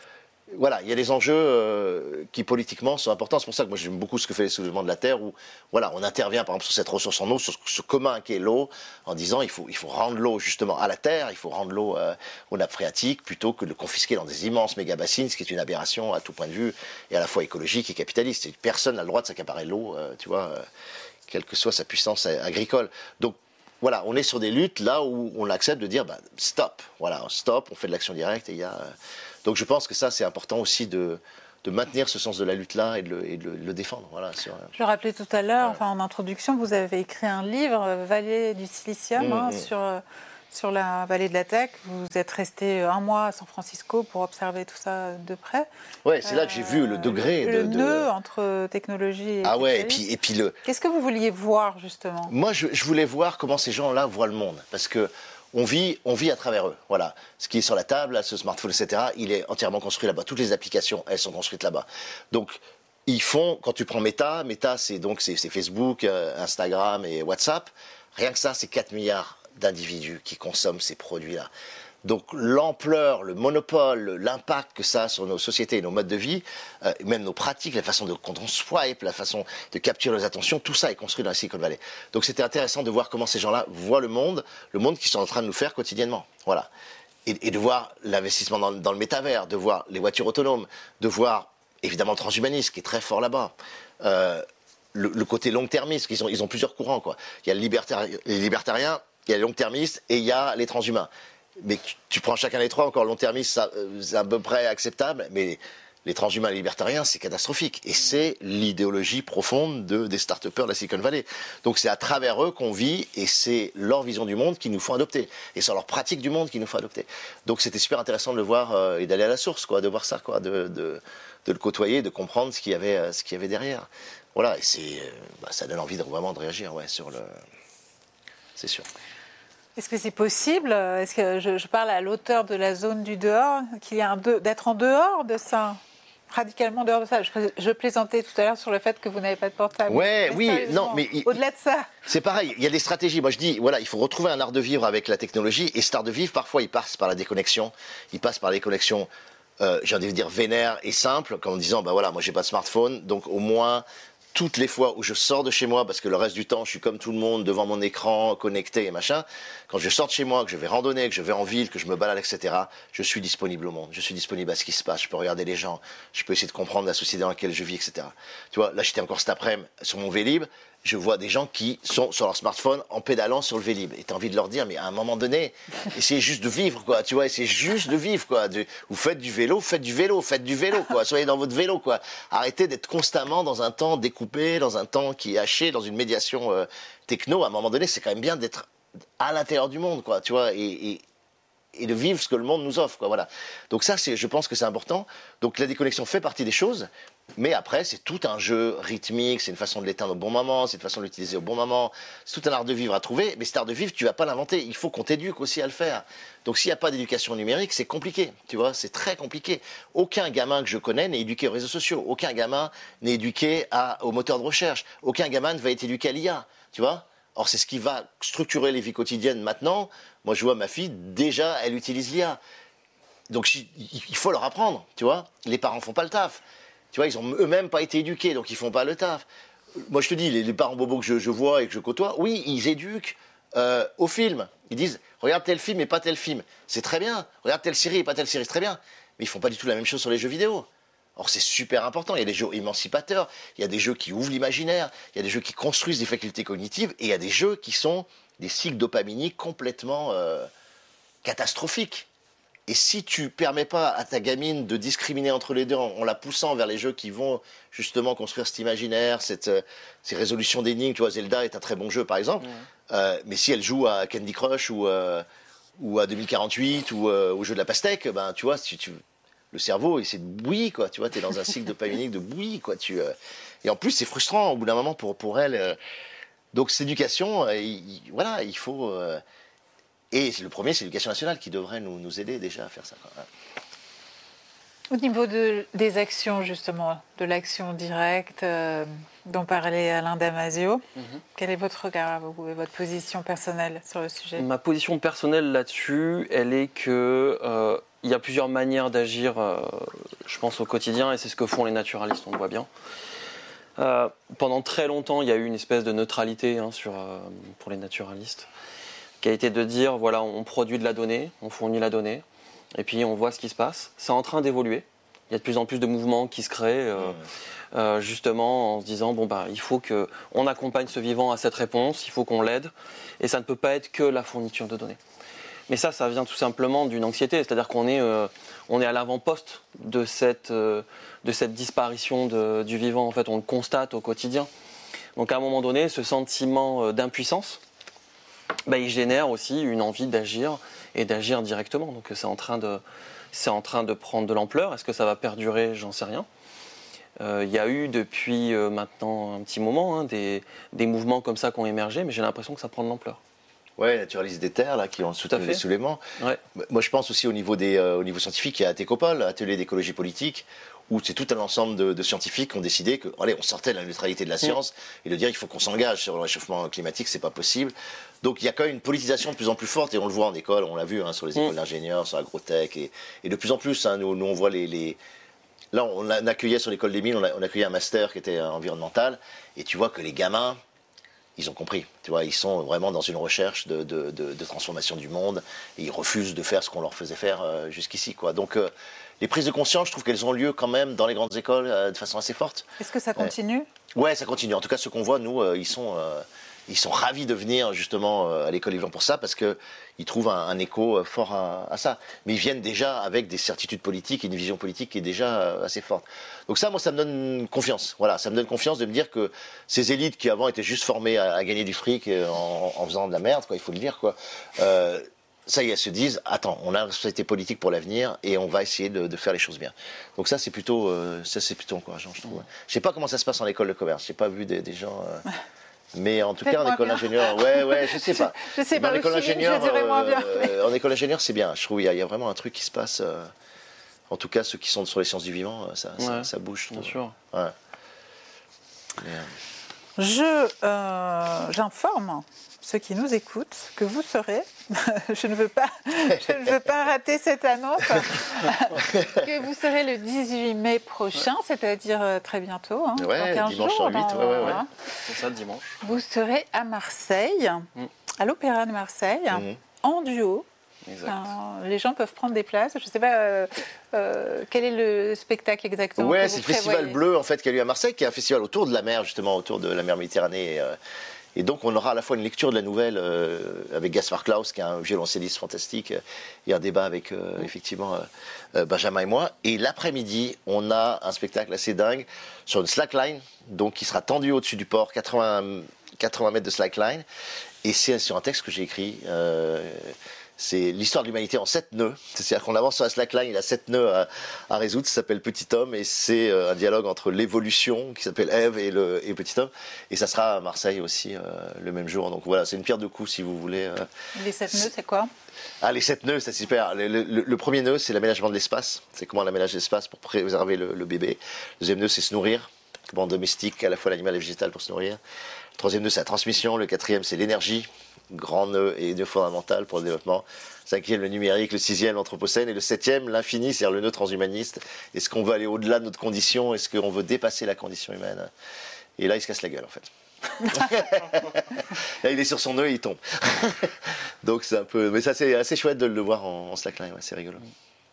voilà, il y a des enjeux qui politiquement sont importants. C'est pour ça que moi j'aime beaucoup ce que fait les soulèvements de la Terre, où voilà, on intervient par exemple sur cette ressource en eau, sur ce commun qu'est l'eau, en disant il faut rendre l'eau justement à la Terre, il faut rendre l'eau aux nappes phréatiques, plutôt que de le confisquer dans des immenses méga-bassines, ce qui est une aberration à tout point de vue, et à la fois écologique et capitaliste. Personne n'a le droit de s'accaparer l'eau, tu vois, quelle que soit sa puissance agricole. Donc voilà, on est sur des luttes là où on accepte de dire stop, voilà, stop, on fait de l'action directe et il y a... Donc je pense que ça c'est important aussi de maintenir ce sens de la lutte là et de le défendre. Voilà, je le rappelais tout à l'heure, en introduction, vous avez écrit un livre, Vallée du Silicium, sur la vallée de la tech. Vous êtes resté 1 mois à San Francisco pour observer tout ça de près. Ouais, c'est là que j'ai vu le degré le nœud entre technologie et et puis le... Qu'est-ce que vous vouliez voir justement? Moi, je voulais voir comment ces gens-là voient le monde, parce que on vit à travers eux. Voilà, ce qui est sur la table, là, ce smartphone, etc. Il est entièrement construit là-bas. Toutes les applications, elles sont construites là-bas. Donc ils font, quand tu prends Meta, c'est Facebook, Instagram et WhatsApp. Rien que ça, c'est 4 milliards d'individus qui consomment ces produits-là. Donc l'ampleur, le monopole, l'impact que ça a sur nos sociétés et nos modes de vie, même nos pratiques, la façon quand on swipe, la façon de capturer les attentions, tout ça est construit dans la Silicon Valley. Donc c'était intéressant de voir comment ces gens-là voient le monde qu'ils sont en train de nous faire quotidiennement. Voilà. Et de voir l'investissement dans le métavers, de voir les voitures autonomes, de voir évidemment le transhumanisme qui est très fort là-bas. Le côté long-termiste, ils ont plusieurs courants, quoi. Il y a les libertariens, il y a les long-termistes et il y a les transhumains. Mais tu prends chacun des trois, encore long-termiste, c'est à peu près acceptable, mais les transhumains et les libertariens, c'est catastrophique. Et c'est l'idéologie profonde des start-upers de la Silicon Valley. Donc c'est à travers eux qu'on vit, et c'est leur vision du monde qu'il nous faut adopter. Et c'est leur pratique du monde qu'il nous faut adopter. Donc c'était super intéressant de le voir et d'aller à la source, quoi, de voir ça, quoi, de le côtoyer, de comprendre ce qu'il y avait derrière. Voilà, et ça donne envie vraiment de réagir, ouais, c'est sûr. Est-ce que c'est possible? Est-ce que je parle à l'auteur de la zone du dehors, d'être en dehors de ça, radicalement dehors de ça? Je plaisantais tout à l'heure sur le fait que vous n'avez pas de portable. Ouais, oui, non, mais au-delà de ça, c'est pareil. Il y a des stratégies. Moi, je dis, voilà, il faut retrouver un art de vivre avec la technologie. Et cet art de vivre, parfois, il passe par la déconnexion. Il passe par les connexions, j'ai envie de dire vénères et simples, comme en disant, voilà, moi, j'ai pas de smartphone, donc au moins toutes les fois où je sors de chez moi, parce que le reste du temps, je suis comme tout le monde, devant mon écran, connecté et machin, quand je sors de chez moi, que je vais randonner, que je vais en ville, que je me balade, etc., je suis disponible au monde, je suis disponible à ce qui se passe, je peux regarder les gens, je peux essayer de comprendre la société dans laquelle je vis, etc. Tu vois, là, j'étais encore cet après-midi sur mon Vélib, je vois des gens qui sont sur leur smartphone en pédalant sur le Vélib. Et t'as envie de leur dire, mais à un moment donné, essayez juste de vivre, quoi. Tu vois, essayez juste de vivre, quoi. Vous faites du vélo, quoi. Soyez dans votre vélo, quoi. Arrêtez d'être constamment dans un temps découpé, dans un temps qui est haché, dans une médiation techno. À un moment donné, c'est quand même bien d'être à l'intérieur du monde, quoi. Tu vois, et de vivre ce que le monde nous offre, quoi. Voilà. Donc ça, je pense que c'est important. Donc la déconnexion fait partie des choses. Mais après, c'est tout un jeu rythmique, c'est une façon de l'éteindre au bon moment, c'est une façon de l'utiliser au bon moment. C'est tout un art de vivre à trouver, mais cet art de vivre, tu vas pas l'inventer. Il faut qu'on t'éduque aussi à le faire. Donc s'il n'y a pas d'éducation numérique, c'est compliqué, tu vois, c'est très compliqué. Aucun gamin que je connais n'est éduqué aux réseaux sociaux. Aucun gamin n'est éduqué au moteur de recherche. Aucun gamin ne va être éduqué à l'IA, tu vois. Or, c'est ce qui va structurer les vies quotidiennes maintenant. Moi, je vois ma fille, déjà, elle utilise l'IA. Donc il faut leur apprendre, tu vois. Les parents font pas le taf. Tu vois, ils ont eux-mêmes pas été éduqués, donc ils font pas le taf. Moi, je te dis, les parents bobos que je vois et que je côtoie, oui, ils éduquent au film. Ils disent, regarde tel film et pas tel film. C'est très bien. Regarde telle série et pas telle série, c'est très bien. Mais ils font pas du tout la même chose sur les jeux vidéo. Or, c'est super important. Il y a des jeux émancipateurs, il y a des jeux qui ouvrent l'imaginaire, il y a des jeux qui construisent des facultés cognitives, et il y a des jeux qui sont des cycles dopaminiques complètement catastrophiques. Et si tu permets pas à ta gamine de discriminer entre les deux en la poussant vers les jeux qui vont justement construire cet imaginaire, ces résolutions d'énigmes, tu vois, Zelda est un très bon jeu par exemple, mais si elle joue à Candy Crush ou à 2048 ou au jeu de la pastèque, ben tu vois, le cerveau c'est de bouillie, quoi, tu vois, t'es dans un cycle dopaminique de bouillie, quoi, et en plus c'est frustrant au bout d'un moment pour elle. Donc cette éducation, voilà, il faut. Et le premier, c'est l'éducation nationale qui devrait nous aider déjà à faire ça. Au niveau des actions, justement, de l'action directe dont parlait Alain Damasio, quel est votre regard, vous, et votre position personnelle sur le sujet? Ma position personnelle là-dessus, elle est que il y a plusieurs manières d'agir Je pense au quotidien et c'est ce que font les naturalistes, on le voit bien. Pendant très longtemps, il y a eu une espèce de neutralité pour les naturalistes, qui a été de dire, voilà, on produit de la donnée, on fournit la donnée, et puis on voit ce qui se passe. C'est en train d'évoluer. Il y a de plus en plus de mouvements qui se créent, justement en se disant, il faut qu'on accompagne ce vivant à cette réponse, il faut qu'on l'aide, et ça ne peut pas être que la fourniture de données. Mais ça vient tout simplement d'une anxiété, c'est-à-dire qu'on est à l'avant-poste de cette disparition du vivant. En fait, on le constate au quotidien. Donc à un moment donné, ce sentiment d'impuissance, il génère aussi une envie d'agir et d'agir directement. Donc c'est en train de prendre de l'ampleur. Est-ce que ça va perdurer? J'en sais rien. Il y a eu depuis maintenant un petit moment des mouvements comme ça qui ont émergé, mais j'ai l'impression que ça prend de l'ampleur. Ouais, naturalistes des terres là, qui ont soutenu les soulèvements. Ouais. Moi, je pense aussi au niveau scientifique, il y a Atecopol, atelier d'écologie politique, où c'est tout un ensemble de scientifiques qui ont décidé que, on sortait de la neutralité de la science et de dire qu'il faut qu'on s'engage sur le réchauffement climatique, c'est pas possible. Donc il y a quand même une politisation de plus en plus forte et on le voit en école, on l'a vu sur les écoles d'ingénieurs, sur l'agrotech et de plus en plus. Nous on voit Là, on accueillait sur l'école des mines, on accueillait un master qui était environnemental et tu vois que les gamins, ils ont compris, tu vois, ils sont vraiment dans une recherche de transformation du monde et ils refusent de faire ce qu'on leur faisait faire jusqu'ici, quoi. Donc les prises de conscience, je trouve qu'elles ont lieu quand même dans les grandes écoles de façon assez forte. Est-ce que ça continue ? Ouais, ça continue. En tout cas, ceux qu'on voit, nous, ils sont ravis de venir justement à l'école Yves Lamport pour ça, parce qu'ils trouvent un écho fort à ça. Mais ils viennent déjà avec des certitudes politiques et une vision politique qui est déjà assez forte. Donc ça, moi, ça me donne confiance. Voilà, ça me donne confiance de me dire que ces élites qui avant étaient juste formées à gagner du fric en faisant de la merde, quoi, il faut le dire, quoi. Ça y est, elles se disent, attends, on a une responsabilité politique pour l'avenir et on va essayer de faire les choses bien. Donc ça, c'est plutôt encourageant, je trouve. Je sais pas comment ça se passe en école de commerce. J'ai pas vu des gens. Mais en tout cas, en école d'ingénieur, je sais pas. Je sais pas. En école d'ingénieur, je dirais moins bien. En école d'ingénieur, c'est bien. Je trouve il y a vraiment un truc qui se passe. En tout cas, ceux qui sont sur les sciences du vivant, ça bouge. Bien sûr. Ouais. J'informe ceux qui nous écoutent que vous serez, je ne veux pas rater cette annonce, que vous serez le 18 mai prochain, c'est-à-dire très bientôt, dans 15 dimanche jours. 8, C'est ça, le dimanche. Vous serez à Marseille, à l'Opéra de Marseille, en duo. Exact. Les gens peuvent prendre des places. Je ne sais pas quel est le spectacle exactement. Ouais, c'est le Festival Bleu en fait qui a lieu à Marseille, qui est un festival autour de la mer, justement autour de la mer Méditerranée. Et donc on aura à la fois une lecture de la nouvelle avec Gaspard Klaus, qui est un violoncelliste fantastique, et un débat avec effectivement Benjamin et moi. Et l'après-midi, on a un spectacle assez dingue sur une slackline, donc qui sera tendue au-dessus du port, 80 mètres de slackline. Et c'est sur un texte que j'ai écrit. C'est l'histoire de l'humanité en 7 nœuds. C'est-à-dire qu'on avance sur la slackline, il a 7 nœuds à résoudre. Ça s'appelle Petit Homme et c'est un dialogue entre l'évolution qui s'appelle Ève et le Petit Homme. Et ça sera à Marseille aussi le même jour. Donc voilà, c'est une pierre deux coups si vous voulez. Les 7 nœuds, c'est quoi ? Les 7 nœuds, c'est super. Le premier nœud, c'est l'aménagement de l'espace. C'est comment on aménage l'espace pour préserver le bébé. Le deuxième nœud, c'est se nourrir. Comment on domestique à la fois l'animal et le végétal pour se nourrir. Le troisième nœud, c'est la transmission. Le quatrième, c'est l'énergie. Grand nœud et nœud fondamental pour le développement. Cinquième, le numérique. Le sixième, l'anthropocène. Et le septième, l'infini, c'est-à-dire le nœud transhumaniste. Est-ce qu'on veut aller au-delà de notre condition ? Est-ce qu'on veut dépasser la condition humaine ? Et là, il se casse la gueule, en fait. Là, il est sur son nœud et il tombe. Donc, c'est un peu... Mais ça, c'est assez chouette de le voir en slackline. Ouais, c'est rigolo.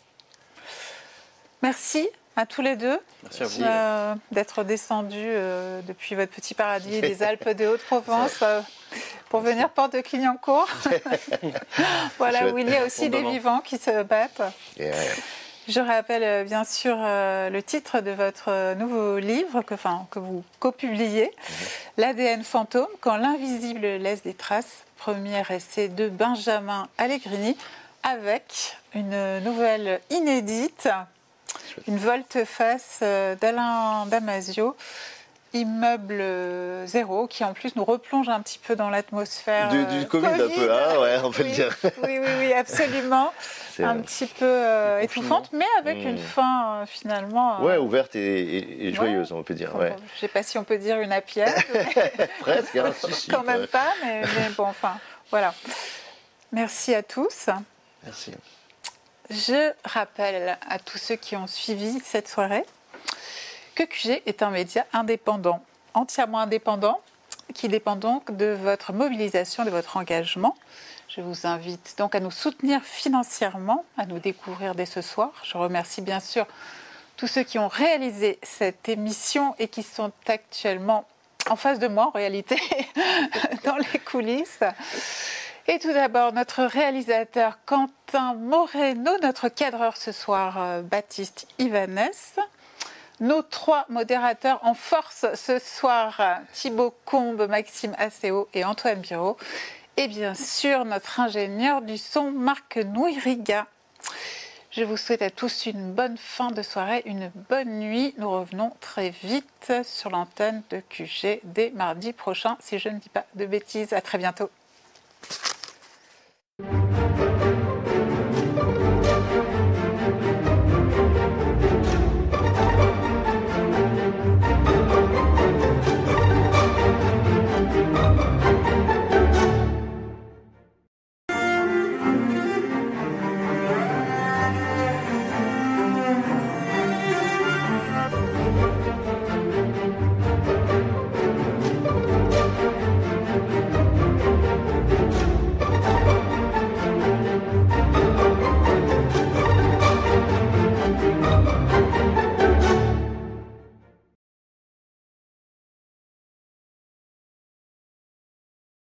Merci à tous les deux. Merci à vous. D'être descendus depuis votre petit paradis des Alpes de Haute-Provence pour venir porte de Clignancourt. Voilà, où il y a aussi des vivants qui se battent. Je rappelle bien sûr le titre de votre nouveau livre que vous copubliez, L'ADN fantôme, quand l'invisible laisse des traces, premier essai de Benjamin Allegrini, avec une nouvelle inédite, une volte-face d'Alain Damasio, Immeuble Zéro, qui en plus nous replonge un petit peu dans l'atmosphère du Covid un peu, hein, ouais, on peut le dire. Oui, absolument. Un petit peu étouffante, mais avec une fin finalement... ouverte et joyeuse, on peut dire. Ouais. Je ne sais pas si on peut dire une happy end. Presque, hein, quand même pas, mais bon, enfin, voilà. Merci à tous. Merci. Je rappelle à tous ceux qui ont suivi cette soirée que QG est un média indépendant, entièrement indépendant, qui dépend donc de votre mobilisation, de votre engagement. Je vous invite donc à nous soutenir financièrement, à nous découvrir dès ce soir. Je remercie bien sûr tous ceux qui ont réalisé cette émission et qui sont actuellement en face de moi, en réalité, dans les coulisses. Et tout d'abord, notre réalisateur Quentin Moreno, notre cadreur ce soir, Baptiste Ivanès. Nos 3 modérateurs en force ce soir, Thibaut Combe, Maxime Asseo et Antoine Biro. Et bien sûr, notre ingénieur du son, Marc Nouiriga. Je vous souhaite à tous une bonne fin de soirée, une bonne nuit. Nous revenons très vite sur l'antenne de QG dès mardi prochain, si je ne dis pas de bêtises. À très bientôt.